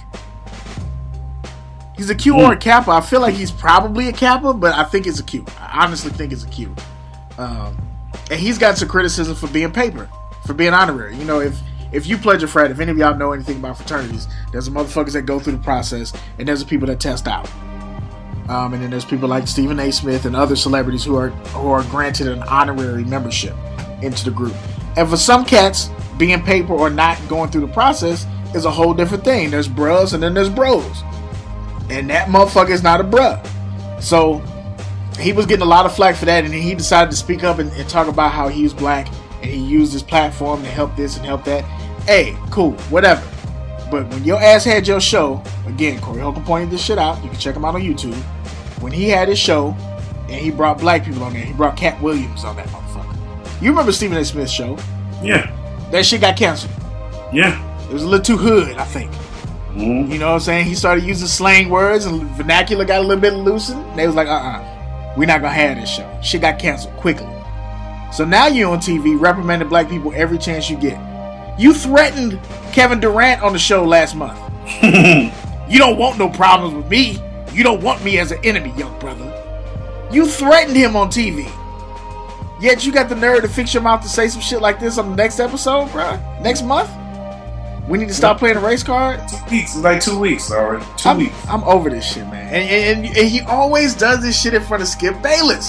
He's a Q mm. or a Kappa. I feel like he's probably a Kappa, but I think it's a Q. I honestly think it's a Q. Um, and he's got some criticism for being paper, for being honorary. You know, if if you pledge a frat, if any of y'all know anything about fraternities, there's the motherfuckers that go through the process, and there's the people that test out. Um, and then there's people like Stephen A. Smith and other celebrities who are who are granted an honorary membership into the group. And for some cats, being paper or not going through the process is a whole different thing. There's bros and then there's bros. And that motherfucker is not a bruh. So he was getting a lot of flack for that, and he decided to speak up and, and talk about how he was black and he used his platform to help this and help that. Hey, cool, whatever. But when your ass had your show, again, Corey Holcomb pointed this shit out. You can check him out on YouTube. When he had his show, and he brought black people on there, he brought Cat Williams on that motherfucker. You remember Stephen A. Smith's show? Yeah. That shit got canceled. Yeah. It was a little too hood, I think. Mm-hmm. You know what I'm saying? He started using slang words, and vernacular got a little bit loosened. And they was like, uh-uh, we're not gonna have this show. Shit got canceled quickly. So now you're on T V reprimanding black people every chance you get. You threatened Kevin Durant on the show last month. You don't want no problems with me. You don't want me as an enemy, young brother. You threatened him on T V. Yet you got the nerve to fix your mouth to say some shit like this on the next episode, bruh? Next month? We need to stop playing the race card? Two weeks. It's like two weeks already. Two I'm, weeks. I'm over this shit, man. And, and, and he always does this shit in front of Skip Bayless.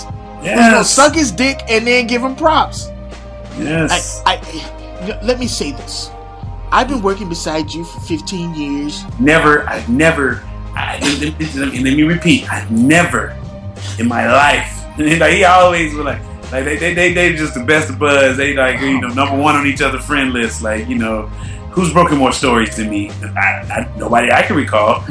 Yes. Who's gonna suck his dick and then give him props. Yes. I, I, let me say this. I've been working beside you for fifteen years. Never, I've never, I, and, and, and let me repeat, I've never in my life, like he always was like, like they, they, they, they just the best of buds. They like, you know, number one on each other's friend list. Like, you know, who's broken more stories than me? I, I, nobody I can recall.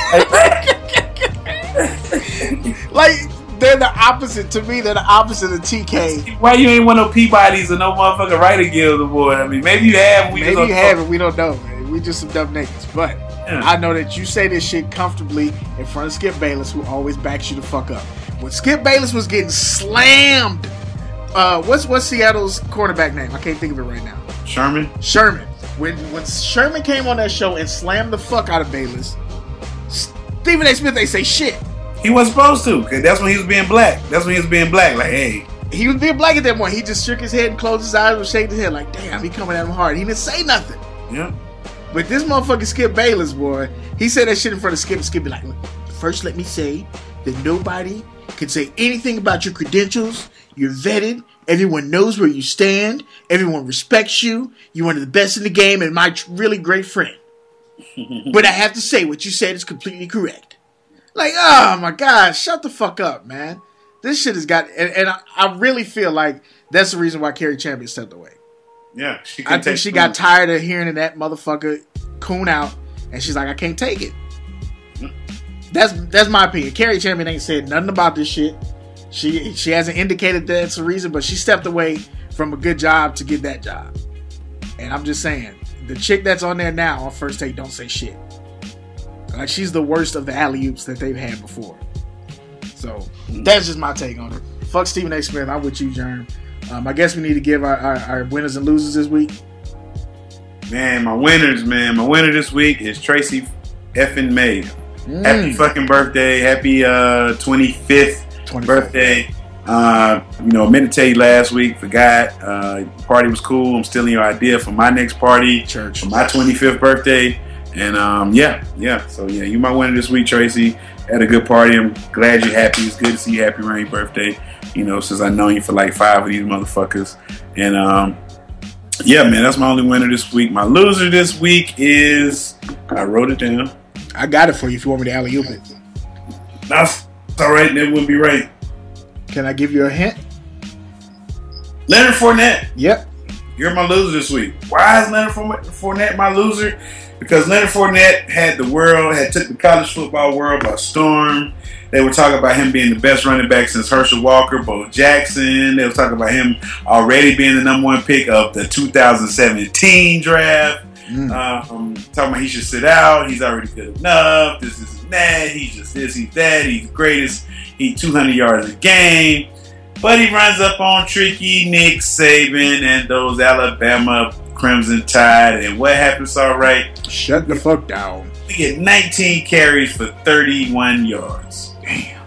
Like, they're the opposite. To me, they're the opposite of T K. Why you ain't want no Peabodys or no motherfucking Writer Guild award? I mean, maybe you have. We maybe you have it. We don't know, man. We just some dumb niggas. But yeah. I know that you say this shit comfortably in front of Skip Bayless, who always backs you the fuck up. When Skip Bayless was getting slammed, uh, what's what's Seattle's cornerback name? I can't think of it right now. Sherman. Sherman. When when Sherman came on that show and slammed the fuck out of Bayless, Stephen A. Smith ain't say shit. He wasn't supposed to, because that's when he was being black. That's when he was being black. Like, hey. He was being black at that point. He just shook his head and closed his eyes and shaking his head like, damn, he coming at him hard. He didn't say nothing. Yeah. But this motherfucking Skip Bayless, boy, he said that shit in front of Skip, and Skip be like, first let me say that nobody can say anything about your credentials. You're vetted. Everyone knows where you stand. Everyone respects you. You're one of the best in the game and my really great friend. But I have to say, what you said is completely correct. Like, oh my God, shut the fuck up, man. This shit has got, and, and I, I really feel like that's the reason why Carrie Champion stepped away. Yeah, she I think she got tired of hearing that motherfucker coon out, and she's like, I can't take it. Mm. That's that's my opinion. Carrie Champion ain't said nothing about this shit. She she hasn't indicated that's the reason, but she stepped away from a good job to get that job. And I'm just saying, the chick that's on there now on First Take don't say shit. Like, she's the worst of the alley-oops that they've had before. So, that's just my take on it. Fuck Stephen A. Smith. I'm with you, Jerm. Um, I guess we need to give our, our, our winners and losers this week. Man, my winners, man. My winner this week is Tracy effing May. Mm. Happy fucking birthday. Happy uh, twenty-fifth, twenty-fifth birthday. Uh, you know, meditate last week. Forgot. Uh, party was cool. I'm stealing your idea for my next party. Church. For my twenty-fifth birthday. And um, yeah, yeah. So yeah, you my winner this week, Tracy. Had a good party. I'm glad you're happy. It's good to see you happy around your birthday. You know, since I've known you for like five of these motherfuckers. And um, yeah, man, that's my only winner this week. My loser this week is, I wrote it down. I got it for you if you want me to alley-oop it. That's all right. That wouldn't be right. Can I give you a hint? Leonard Fournette. Yep. You're my loser this week. Why is Leonard Fournette my loser? Because Leonard Fournette had the world, had took the college football world by storm. They were talking about him being the best running back since Herschel Walker, Bo Jackson. They were talking about him already being the number one pick of the two thousand seventeen draft. Mm. Um, talking about he should sit out. He's already good enough. This is that. He's just this. He's that. He's the greatest. He's two hundred yards a game. But he runs up on tricky Nick Saban and those Alabama Crimson Tide. And what happens? All right. Shut the fuck down. We get nineteen carries for thirty-one yards. Damn.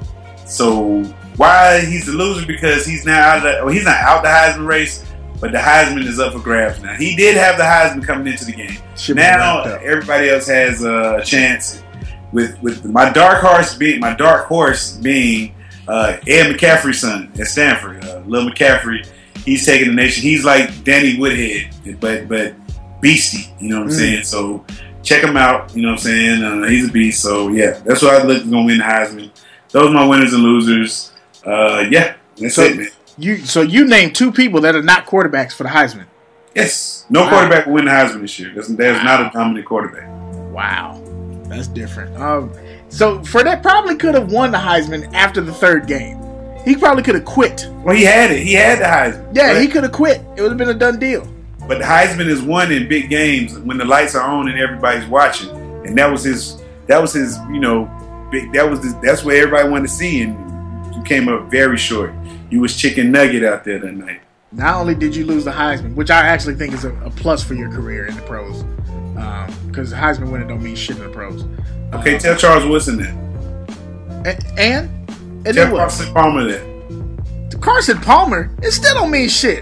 So why he's the loser? Because he's now out of the, well, he's not out the Heisman race, but the Heisman is up for grabs now. He did have the Heisman coming into the game. Should now everybody else has a chance. With with my dark horse being my dark horse being uh, Ed McCaffrey's son at Stanford, uh, Lil McCaffrey. He's taking the nation. He's like Danny Woodhead, but but beastie. You know what I'm mm. saying? So check him out. You know what I'm saying? Uh, he's a beast. So yeah, that's what I look is gonna win the Heisman. Those are my winners and losers. Uh, yeah, that's so it, man. You so you named two people that are not quarterbacks for the Heisman. Yes, no wow. quarterback will win the Heisman this year. There's, there's wow. not a dominant quarterback. Wow, that's different. Um, so Fournette probably could have won the Heisman after the third game. He probably could have quit. Well, he had it. He had the Heisman. Yeah, he could have quit. It would have been a done deal. But the Heisman is won in big games when the lights are on and everybody's watching, and that was his. That was his. You know, big. That was. His, that's what everybody wanted to see, and you came up very short. You was chicken nugget out there that night. Not only did you lose the Heisman, which I actually think is a, a plus for your career in the pros, because um, the Heisman winner don't mean shit in the pros. Okay, um, tell Charles Woodson that. And. And tell Carson Palmer that. Carson Palmer, it still don't mean shit.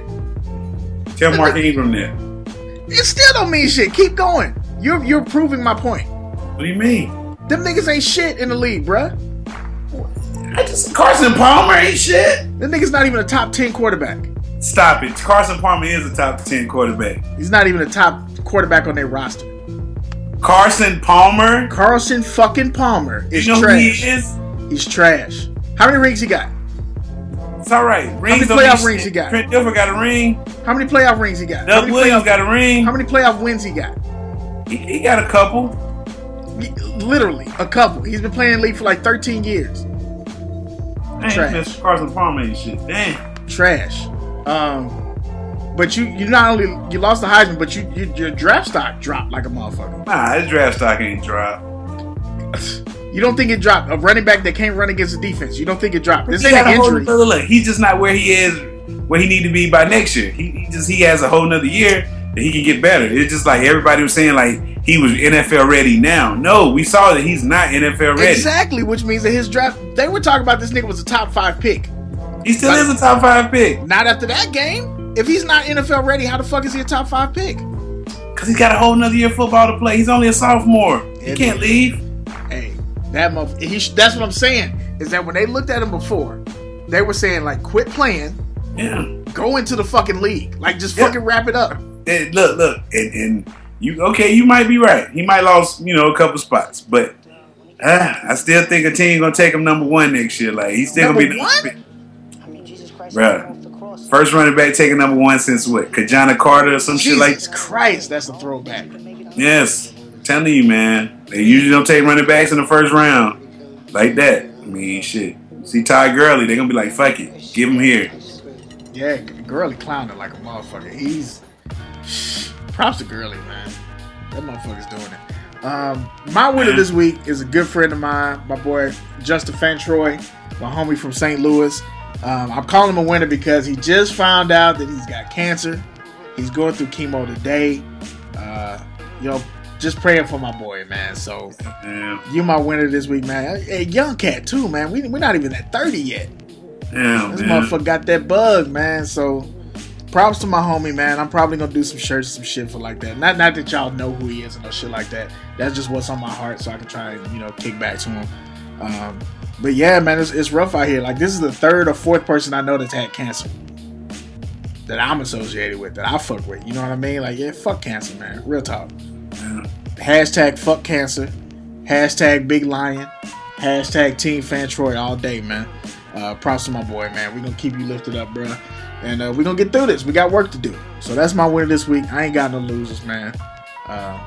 Tell Mark Ingram that. It still don't mean shit. Keep going. You're you're proving my point. What do you mean? Them niggas ain't shit in the league, bruh. I just Carson Palmer ain't shit. That nigga's not even a top ten quarterback. Stop it. Carson Palmer is a top ten quarterback. He's not even a top quarterback on their roster. Carson Palmer? Carson fucking Palmer is you know trash. Who he is? He's trash. How many rings he got? It's all right. Rings How many playoff rings he got? Trent Dilfer got a ring. How many playoff rings he got? Doug Williams got a ring. How many playoff wins he got? He, he got a couple. He, literally, a couple. He's been playing in the league for like thirteen years. Damn, Trash. Mister Carson Palmer ain't shit. Damn. Trash. Um, but you you not only you lost the Heisman, but you, you your draft stock dropped like a motherfucker. Nah, his draft stock ain't dropped. You don't think it dropped? A running back that can't run against the defense. You don't think it dropped? This He ain't got an a whole injury. nother look. He's just not where he is, where he need to be by next year. He, he just he has a whole nother year that he can get better. It's just like everybody was saying, like he was N F L ready now. No, we saw that he's not N F L ready. Exactly, which means that his draft. They were talking about this nigga was a top five pick. He still Like- is a top five pick Not after that game. If he's not N F L ready, how the fuck is he a top five pick? because he's got a whole nother year of football to play. He's only a sophomore. He Yeah, can't man. leave. Hey, that motherf- he. sh- That's what I'm saying. Is that when they looked at him before, they were saying like, quit playing, Yeah. go into the fucking league, like just Yeah. fucking wrap it up. And look, look, and, and you okay? You might be right. He might lost, you know, a couple spots, but uh, I still think a team gonna take him number one next year. Like he's still Number gonna be one? I mean, Jesus Christ, Bruh. First running back taking number one since what? Kajana Carter or some shit like. Jesus Christ, that's a throwback. Yes, I'm telling you, man. They usually don't take running backs in the first round like that. I mean, shit. See Ty Gurley, they're gonna be like, fuck it, give him here. Yeah, Gurley clowning like a motherfucker. He's props to Gurley, man. That motherfucker's doing it. Um, my winner this week is a good friend of mine, my boy Justin Fantroy, my homie from Saint Louis. Um, I'm calling him a winner because he just found out that he's got cancer. He's going through chemo today. Uh, you know, just praying for my boy, man. So Yeah, you my winner this week, man. Hey, young cat too, man. We we're not even at thirty yet. yeah, This man. motherfucker got that bug, man. So props to my homie, man. I'm probably gonna do some shirts, some shit for like that. Not not that y'all know who he is and no shit like that. That's just what's on my heart, so I can try and, you know, kick back to him. Um, but yeah, man, it's, it's rough out here. Like, this is the third or fourth person I know that's had cancer that I'm associated with, that I fuck with. You know what I mean? Like, yeah, fuck cancer, man. Real talk. Yeah. Hashtag fuck cancer. Hashtag big lion. Hashtag team fan Troy all day, man. Uh, props to my boy, man. We're gonna keep you lifted up, bro. And uh, we're gonna get through this. We got work to do. So that's my winner this week. I ain't got no losers, man. Uh,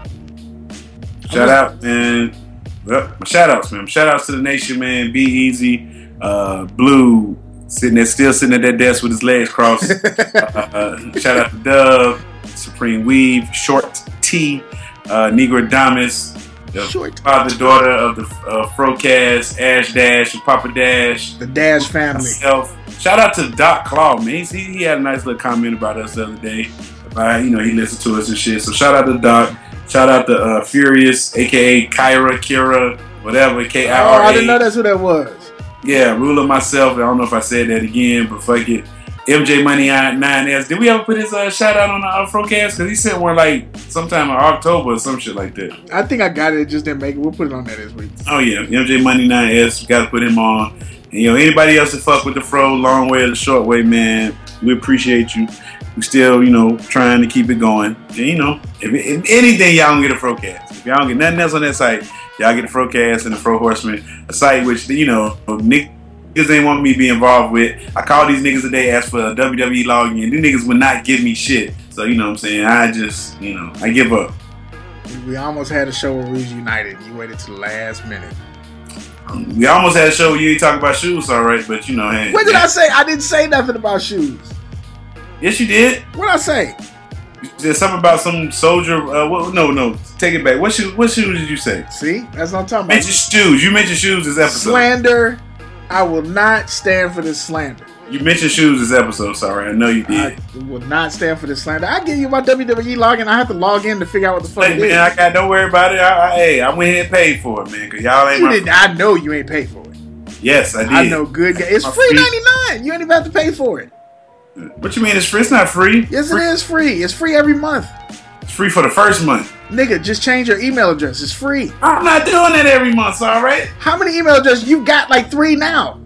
Shout out, man. Well, my shout outs, man. Shout outs to the nation, man. Be easy. Uh, Blue sitting there, still sitting at that desk with his legs crossed. uh, shout out to Dove, Supreme Weave, Short T, uh, Negro Damas, the Short. father daughter of the uh, Frocast, Ash Dash, and Papa Dash. The Dash family. Myself. Shout out to Doc Claw, man. He, he had a nice little comment about us the other day. About, you know, he listened to us and shit. So shout out to Doc. Shout out to uh, Furious, aka Kyra, Kira, whatever, K I Oh, R A. I didn't know that's who that was. Yeah, Ruler myself. I don't know if I said that again, but fuck it. M J Money nine S. Did we ever put his uh, shout out on the Afrocast? Because he sent one like sometime in October or some shit like that. I think I got it. It just didn't make it. We'll put it on there this week. Oh yeah, M J Money nine S. We got to put him on. And, you know, anybody else that fuck with the fro, long way or the short way, man, we appreciate you. We still, you know, trying to keep it going. And, you know, if, if anything, y'all don't get a Frocast. If y'all don't get nothing else on that site, y'all get the Frocast and the Fro Horseman, a site which, you know, niggas ain't want me to be involved with. I called these niggas today, asked for a W W E login, and these niggas would not give me shit. So, you know what I'm saying? I just, you know, I give up. We almost had a show where we was united. You waited to the last minute. We almost had a show where you ain't talking about shoes, all right, but, you know, hey. What did I say? I didn't say nothing about shoes. Yes, you did. What did I say? There's something about some soldier. Uh, what, no, no, take it back. What shoes? What shoes did you say? See? That's what I'm talking Mention about. shoes. You mentioned shoes this episode. Slander. I will not stand for this slander. You mentioned shoes this episode. Sorry, I know you did. I will not stand for this slander. I give you my W W E login. I have to log in to figure out what the fuck Hey, it is. man, I got. Don't worry about it. I, I, hey, I went ahead and paid for it, man. Cause y'all ain't You my. didn't, I know you ain't paid for it. Yes, I did. I know good. It's My free free- ninety-nine. You ain't even have to pay for it. What you mean? It's free. It's not free. Yes, free. it is free. It's free every month. It's free for the first month. Nigga, just change your email address. It's free. I'm not doing that every month. All right. How many email addresses? You got like three now.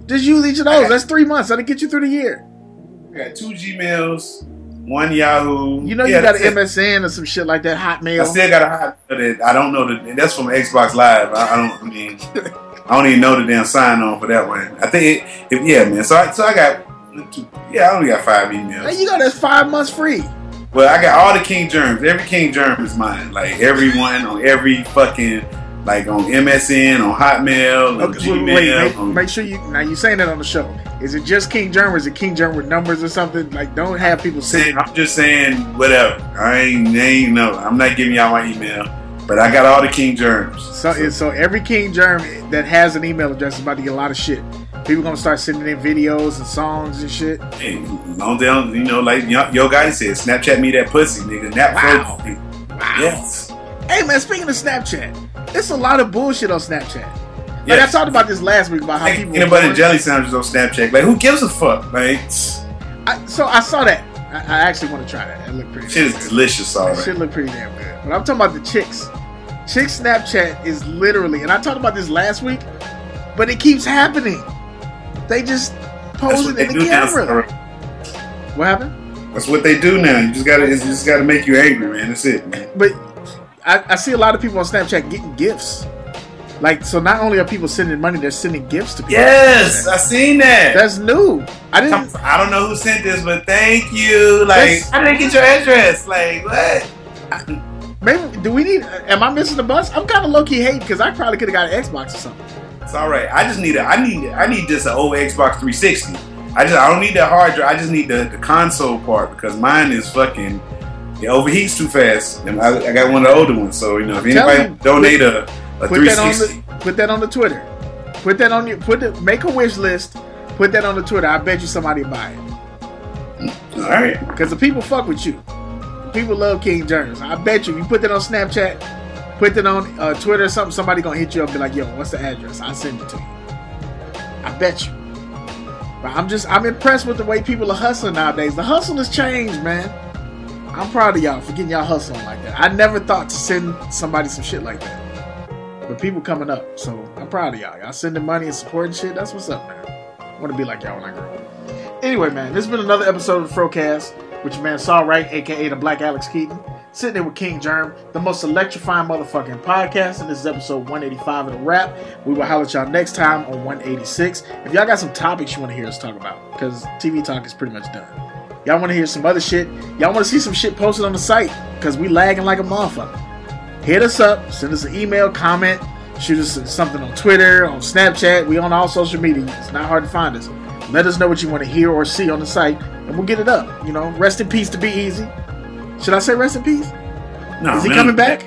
Just use each of those. That's three months. That'll get you through the year. I got two Gmails, one Yahoo. You know yeah, you got an it. M S N or some shit like that, Hotmail. I still got a Hotmail that I don't know. The, that's from Xbox Live. I, I don't, I mean, I don't even know the damn sign on for that one. I think, it, if, yeah, man. So I, so I got, two, yeah, I only got five emails. Hey, you got that's five months free. Well, I got all the King Germs. Every King Germ is mine. Like, everyone on every fucking, like, on M S N, on Hotmail, on Okay, Gmail. wait, make, on, make sure you, now you saying that on the show. Is it just King Germ or is it King Germ with numbers or something? Like, don't have people saying. I'm just saying, whatever. I ain't, I ain't no. I'm not giving y'all my email. But I got all the King Germs. So, so, so every King Germ that has an email address is about to get a lot of shit. People gonna start sending in videos and songs and shit. Hey, long down, you know, like Yo Gotti said, Snapchat me that pussy, nigga. That Wow. pussy. Wow. Yes. Hey man, speaking of Snapchat, it's a lot of bullshit on Snapchat. Like Yes. I talked about this last week about how Like, people. peanut butter and jelly sandwiches on Snapchat. Like, who gives a fuck? Like, I, so I saw that. I, I actually want to try that. It looked pretty. shit is damn good. delicious, all That right. shit look pretty damn good. But I'm talking about the chicks. Chick Snapchat is literally, and I talked about this last week, but it keeps happening. They just That's pose what it they in the do now. camera. Sarah. What happened? That's what they do now. You just gotta, it's just gotta make you angry, man. That's it, man. But I, I see a lot of people on Snapchat getting gifts. Like, so not only are people sending money, they're sending gifts to people. Yes, I seen that. That's new. I didn't. I don't know who sent this, but thank you. Like, That's- I didn't get your address. Like, what? Maybe do we need? Am I missing the bus? I'm kind of low key hating because I probably could have got an Xbox or something. It's all right. I just need a. I need. I need just an old Xbox three sixty. I just. I don't need that hard drive. I just need the, the console part because mine is fucking. It overheats too fast. And I, I got one of the older ones. So you know, if I'm telling anybody you, donate a, a Put three that on sixty, the. Put that on the Twitter. Put that on your. Put it. Make a wish list. Put that on the Twitter. I bet you somebody will buy it all right. because the people fuck with you. People love King Germs. I bet you. If you put that on Snapchat, put that on uh, Twitter or something, somebody gonna hit you up and be like, "Yo, what's the address? I'll send it to you." I bet you. But I'm just. I'm impressed with the way people are hustling nowadays. The hustle has changed, man. I'm proud of y'all for getting y'all hustling like that. I never thought to send somebody some shit like that. But people coming up, so I'm proud of y'all. Y'all sending money and supporting shit. That's what's up, man. I want to be like y'all when I grow up. Anyway, man, this has been another episode of the Frocast with your man Saul Wright, aka the Black Alex Keaton, sitting there with King Germ, the most electrifying motherfucking podcast. And this is episode one eighty-five of the Wrap. We will holler at y'all next time on one eighty-six. If y'all got some topics you want to hear us talk about, because T V talk is pretty much done. Y'all want to hear some other shit? Y'all want to see some shit posted on the site? Because we lagging like a motherfucker. Hit us up, send us an email, comment, shoot us something on Twitter, on Snapchat. We on all social media. It's not hard to find us. Let us know what you want to hear or see on the site, and we'll get it up. You know, rest in peace to Be Easy. Should I say rest in peace? No, Is he man. coming back?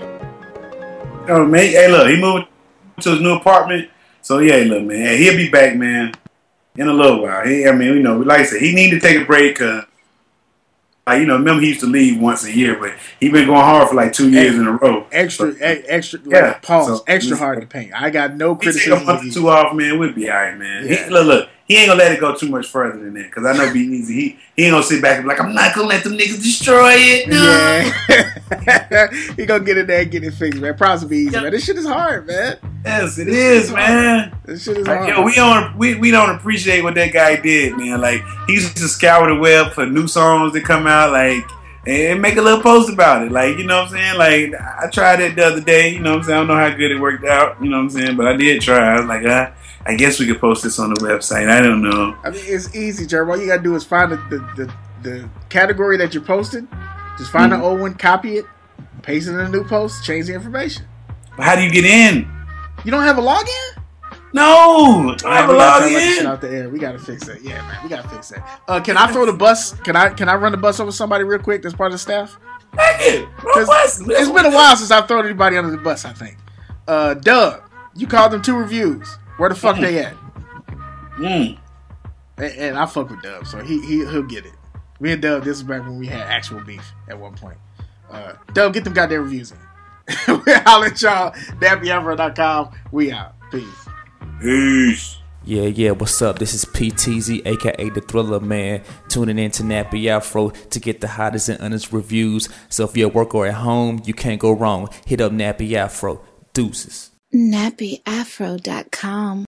Oh man, hey look, he moved to his new apartment. So yeah, look, man, hey, he'll be back, man, in a little while. He, I mean, you know, like I said, he need to take a break because, like, you know, remember he used to leave once a year, but he been going hard for like two years Hey, in a row. Extra, So, e- extra, Yeah, like, pause, so- extra hard to paint. I got no he take a criticism. month of or you. two off, man. We'll be all right, man. Yeah. He, look, look, he ain't gonna let it go too much further than that because I know Be Easy. He he ain't gonna sit back and be like, I'm not gonna let them niggas destroy it. No. Yeah, he gonna get in there and get it fixed, man. Props to Be Easy, man. This shit is hard, man. Yes, it is, man. This shit is Like, hard. yo, we don't we, we don't appreciate what that guy did, man. Like, he used to scour the web for new songs that come out, like, and make a little post about it. Like, you know what I'm saying? Like, I tried it the other day, you know what I'm saying? I don't know how good it worked out, you know what I'm saying? But I did try. I was like, ah, I guess we could post this on the website. I don't know. I mean, it's easy, Jerry. All you gotta do is find the the, the, the category that you're posting. Just find Mm-hmm. the old one, copy it, paste it in a new post, change the information. But how do you get in? You don't have a login? No! I have a we gotta try that shit login. out the air. We gotta fix that. Yeah, man, we gotta fix that. Uh, can I throw the bus? Can I can I run the bus over somebody real quick? That's part of the staff. Heck it. Bro, 'Cause what's- it's been a while since I've thrown anybody under the bus. I think. Uh, Doug, you called them two reviews. Where the fuck Mm. they at? Mm. And, and I fuck with Dub, so he, he he'll get it. Me and Dub, this is back when we had actual beef at one point. Uh, Dub, get them goddamn reviews in. I'll let y'all. nappy afro dot com. We out. Peace. Peace. Yeah, yeah, what's up? This is P T Z, aka The Thriller Man, tuning in to Nappy Afro to get the hottest and honest reviews. So if you're at work or at home, you can't go wrong. Hit up Nappy Afro. Deuces. nappy afro dot com